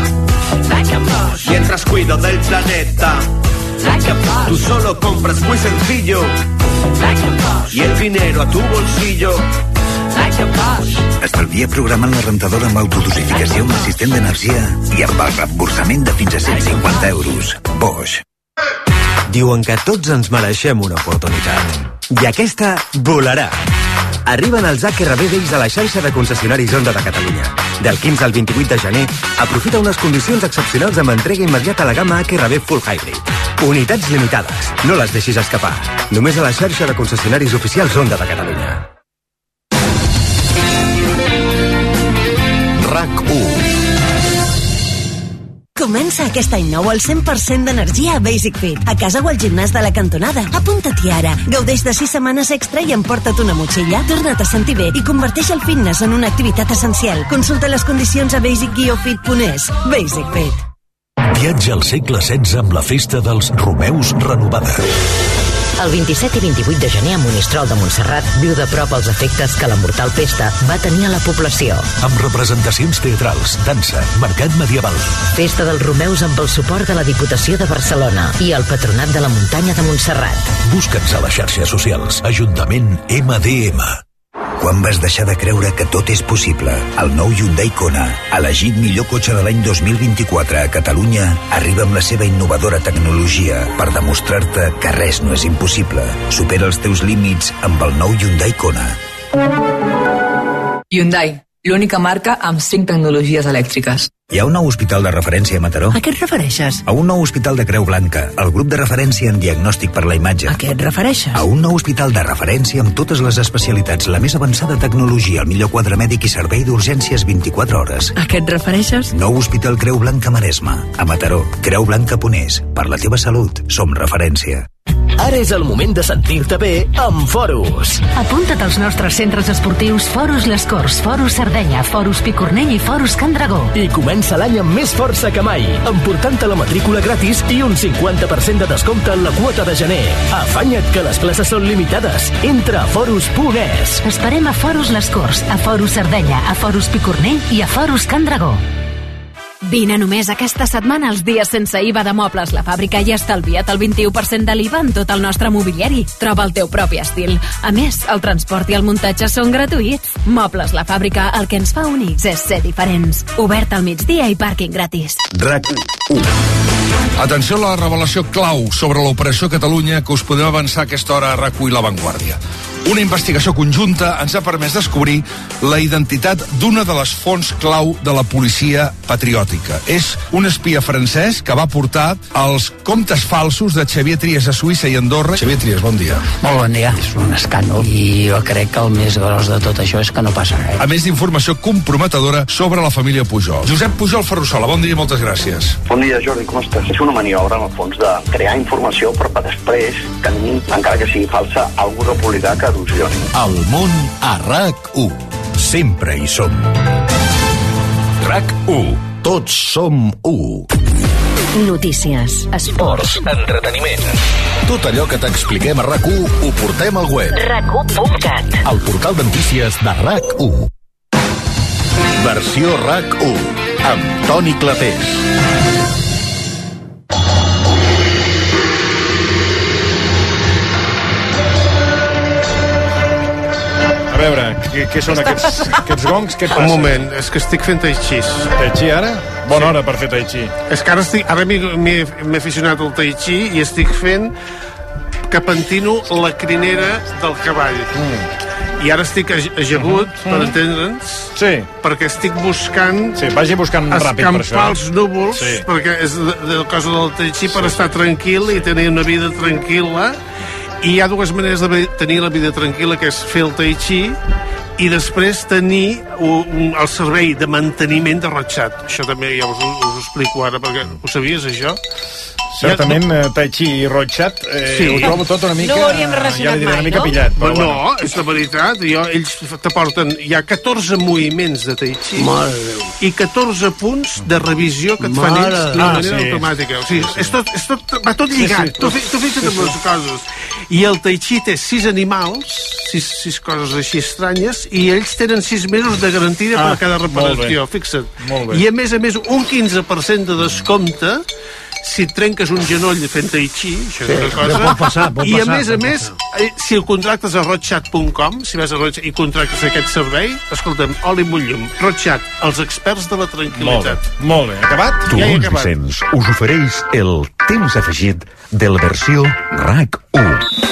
Speaker 14: mientras cuido del planeta. Tú solo compras muy sencillo y el dinero a tu bolsillo.
Speaker 15: Estalvia programant la rentadora amb autodosificació amb assistent d'energia i amb el reemborsament de fins a 150 euros. Bosch.
Speaker 16: Diuen que tots ens mereixem una oportunitat. I aquesta volarà. Arriben els HRB Days a la xarxa de concessionaris Honda de Catalunya. Del 15 al 28 de gener, aprofita unes condicions excepcionals amb entrega immediata a la gamma HRB Full Hybrid. Unitats limitades. No les deixis escapar. Només a la xarxa de concessionaris oficials Honda de Catalunya.
Speaker 8: RAC1.
Speaker 17: Comença aquest any nou el 100% d'energia a Basic Fit, a casa o al gimnàs de la cantonada. Apunta-t'hi ara. Gaudeix de 6 setmanes extra i emporta't una motxilla. Torna't a sentir bé i converteix el fitness en una activitat essencial. Consulta les condicions a basic-fit.es. Basic Fit.
Speaker 24: Viatge al segle XVI amb la festa dels Romeus renovada.
Speaker 26: El 27 i 28 de gener a Monistrol de Montserrat viu de prop els efectes que la mortal pesta va tenir a la població.
Speaker 24: Amb representacions teatrals, dansa, mercat medieval.
Speaker 26: Festa dels Romeus amb el suport de la Diputació de Barcelona i el Patronat de la Muntanya de Montserrat.
Speaker 24: Busca'ns a les xarxes socials. Ajuntament MDM.
Speaker 15: Quan vas deixar de creure que tot és possible? El nou Hyundai Kona, elegit millor cotxe de l'any 2024 a Catalunya, arriba amb la seva innovadora tecnologia per demostrar-te que res no és impossible. Supera els teus límits amb el nou Hyundai Kona.
Speaker 20: Hyundai, l'única marca amb 5 tecnologies elèctriques.
Speaker 15: Hi ha un nou hospital de referència a Mataró?
Speaker 20: A què et refereixes?
Speaker 15: A un nou hospital de Creu Blanca, el grup de referència en diagnòstic per la imatge.
Speaker 20: A què et refereixes?
Speaker 15: A un nou hospital de referència amb totes les especialitats, la més avançada tecnologia, el millor quadre mèdic i servei d'urgències 24 hores.
Speaker 20: A què et refereixes?
Speaker 15: Nou hospital Creu Blanca Maresme, a Mataró. Creu Blanca Ponés. Per la teva salut, som referència.
Speaker 23: Ara és el moment de sentir-te bé amb Forus.
Speaker 22: Apunta't als nostres centres esportius Forus Les Corts, Forus Sardenya, Forus Picornell i Forus Can Dragó.
Speaker 23: I comença l'any amb més força que mai, emportant-te la matrícula gratis i un 50% de descompte en la quota de gener. Afanya't que les places són limitades. Entra a forus.es.
Speaker 22: Esperem a Forus Les Corts, a Forus Sardenya, a Forus Picornell i a Forus Can Dragó. Vine només aquesta setmana als dies sense IVA de Mobles La Fàbrica i estalvia't el 21% de l'IVA en tot el nostre mobiliari. Troba el teu propi estil. A més, el transport i el muntatge són gratuïts. Mobles La Fàbrica, el que ens fa únics és ser diferents. Obert al migdia i pàrquing gratis.
Speaker 21: RAC1. Atenció a la revelació clau sobre l'Operació Catalunya que us podem avançar a aquesta hora a RAC1 i La Vanguardia. Una investigació conjunta ens ha permès descobrir la identitat d'una de les fonts clau de la policia patriòtica. És un espia francès que va portar els comptes falsos de Xavier Trias a Suïssa i Andorra. Xavier Trias, bon dia.
Speaker 27: Molt bon dia. És un escàndol i jo crec que el més gros de tot això és que no passa res.
Speaker 21: A més d'informació comprometedora sobre la família Pujol. Josep Pujol Ferrusola, bon dia i moltes gràcies.
Speaker 28: Bon dia, Jordi, com estàs? És una maniobra, en el fons, de crear informació per després tenir, encara que sigui falsa, algú republicà que erosioni.
Speaker 8: El món a RAC1. Sempre hi som. RAC1. Tots som u.
Speaker 13: Notícies,
Speaker 23: esports, entreteniment.
Speaker 8: Tot allò que t'expliquem a RAC1 ho portem al web.
Speaker 13: RAC1.cat.
Speaker 8: El portal de notícies de RAC1. Versió RAC1 amb Toni Clapés.
Speaker 1: A veure, què són aquests gongs? Què passa?
Speaker 5: Un moment, és que estic fent tai chi.
Speaker 1: Tai chi ara? Bona hora per fer tai chi.
Speaker 5: És que ara m'he aficionat al tai chi i estic fent que pentino la crinera del cavall. I ara estic ajagut, per entendre'ns, perquè estic buscant...
Speaker 1: Sí, vagi buscant ràpid per això.
Speaker 5: Escampar els núvols, perquè és la cosa del tai chi per estar tranquil i tenir una vida tranquil·la. I hi ha dues maneres de tenir la vida tranquil·la, que és fer el tai chi i després tenir el servei de manteniment de rotxat. Això també ja us ho explico ara, perquè ho sabies, això?
Speaker 1: Certament, tai chi i rotxat ho trobo tot una mica...
Speaker 6: No ho hauríem relacionat mai, no?
Speaker 1: Pillat,
Speaker 5: però no, és la veritat. Ells t'aporten... Hi ha 14 moviments de tai chi i 14 punts de revisió que et fan ells de manera automàtica. O sigui, va tot lligat. Tu fixa't amb les coses. I el tai chi té 6 animals, 6 coses així estranyes, i ells tenen 6 mesos de garantia per cada reparació. Fixa't. I a més, un 15% de descompte si et trenques un genoll fent tai chi, això és una cosa.
Speaker 3: Pot passar,
Speaker 5: I a més, si el contractes a rotchat.com, si vas a Rotchat i contractes aquest servei, escolta'm, oli amb un llum. Rotchat, els experts de la tranquil·litat.
Speaker 1: Molt bé. Acabat?
Speaker 8: Toulouse Vicens us ofereix el temps afegit de la versió RAC1.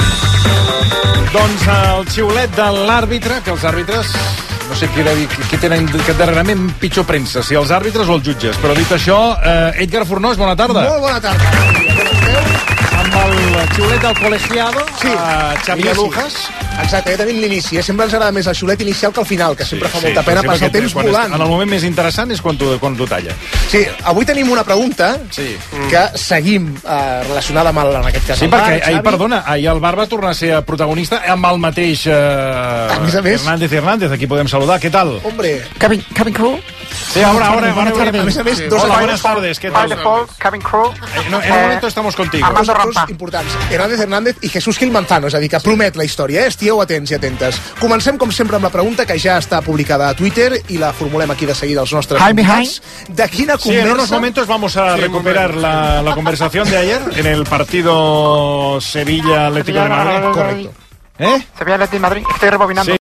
Speaker 1: Doncs el xiulet de l'àrbitre, que els àrbitres, no sé qui tenen darrerament pitjor premsa, si els àrbitres o els jutges, però dit això, Edgar Fornós, bona tarda.
Speaker 4: Molt bona tarda.
Speaker 1: Amb el xiulet del colegiado, Xavi Alujas.
Speaker 4: Exacte, ja tenim l'inici. Sempre ens agrada més el xiulet inicial que el final, que sempre fa molta pena passar el temps volant.
Speaker 1: En el moment més interessant és quan t'ho talla.
Speaker 4: Sí, avui tenim una pregunta que seguim relacionada amb en aquest cas.
Speaker 1: Sí, perquè ahir el Bar va tornar a ser protagonista amb el mateix Hernández, aquí podem saludar. ¿Qué tal?
Speaker 4: Hombre.
Speaker 7: Kevin Crew.
Speaker 1: Sí, ahora.
Speaker 4: Buenas tardes.
Speaker 1: Hola, buenas tardes. ¿Qué tal?
Speaker 7: Kevin Crew.
Speaker 1: En un momento estamos contigo.
Speaker 4: Armando Rampa. Importants. Hernández i Jesús Gil Manzano, és a dir, que promet la història, Estigueu atents i atentes. Comencem, com sempre, amb la pregunta que ja està publicada a Twitter i la formulem aquí de seguida als nostres convidats. De quina conversa...
Speaker 1: Sí, en unos momentos vamos a recuperar la conversación de ayer en el partido Sevilla-Atlético de Madrid.
Speaker 4: Correcto.
Speaker 7: Sevilla-Atlético de Madrid. Estoy rebobinando.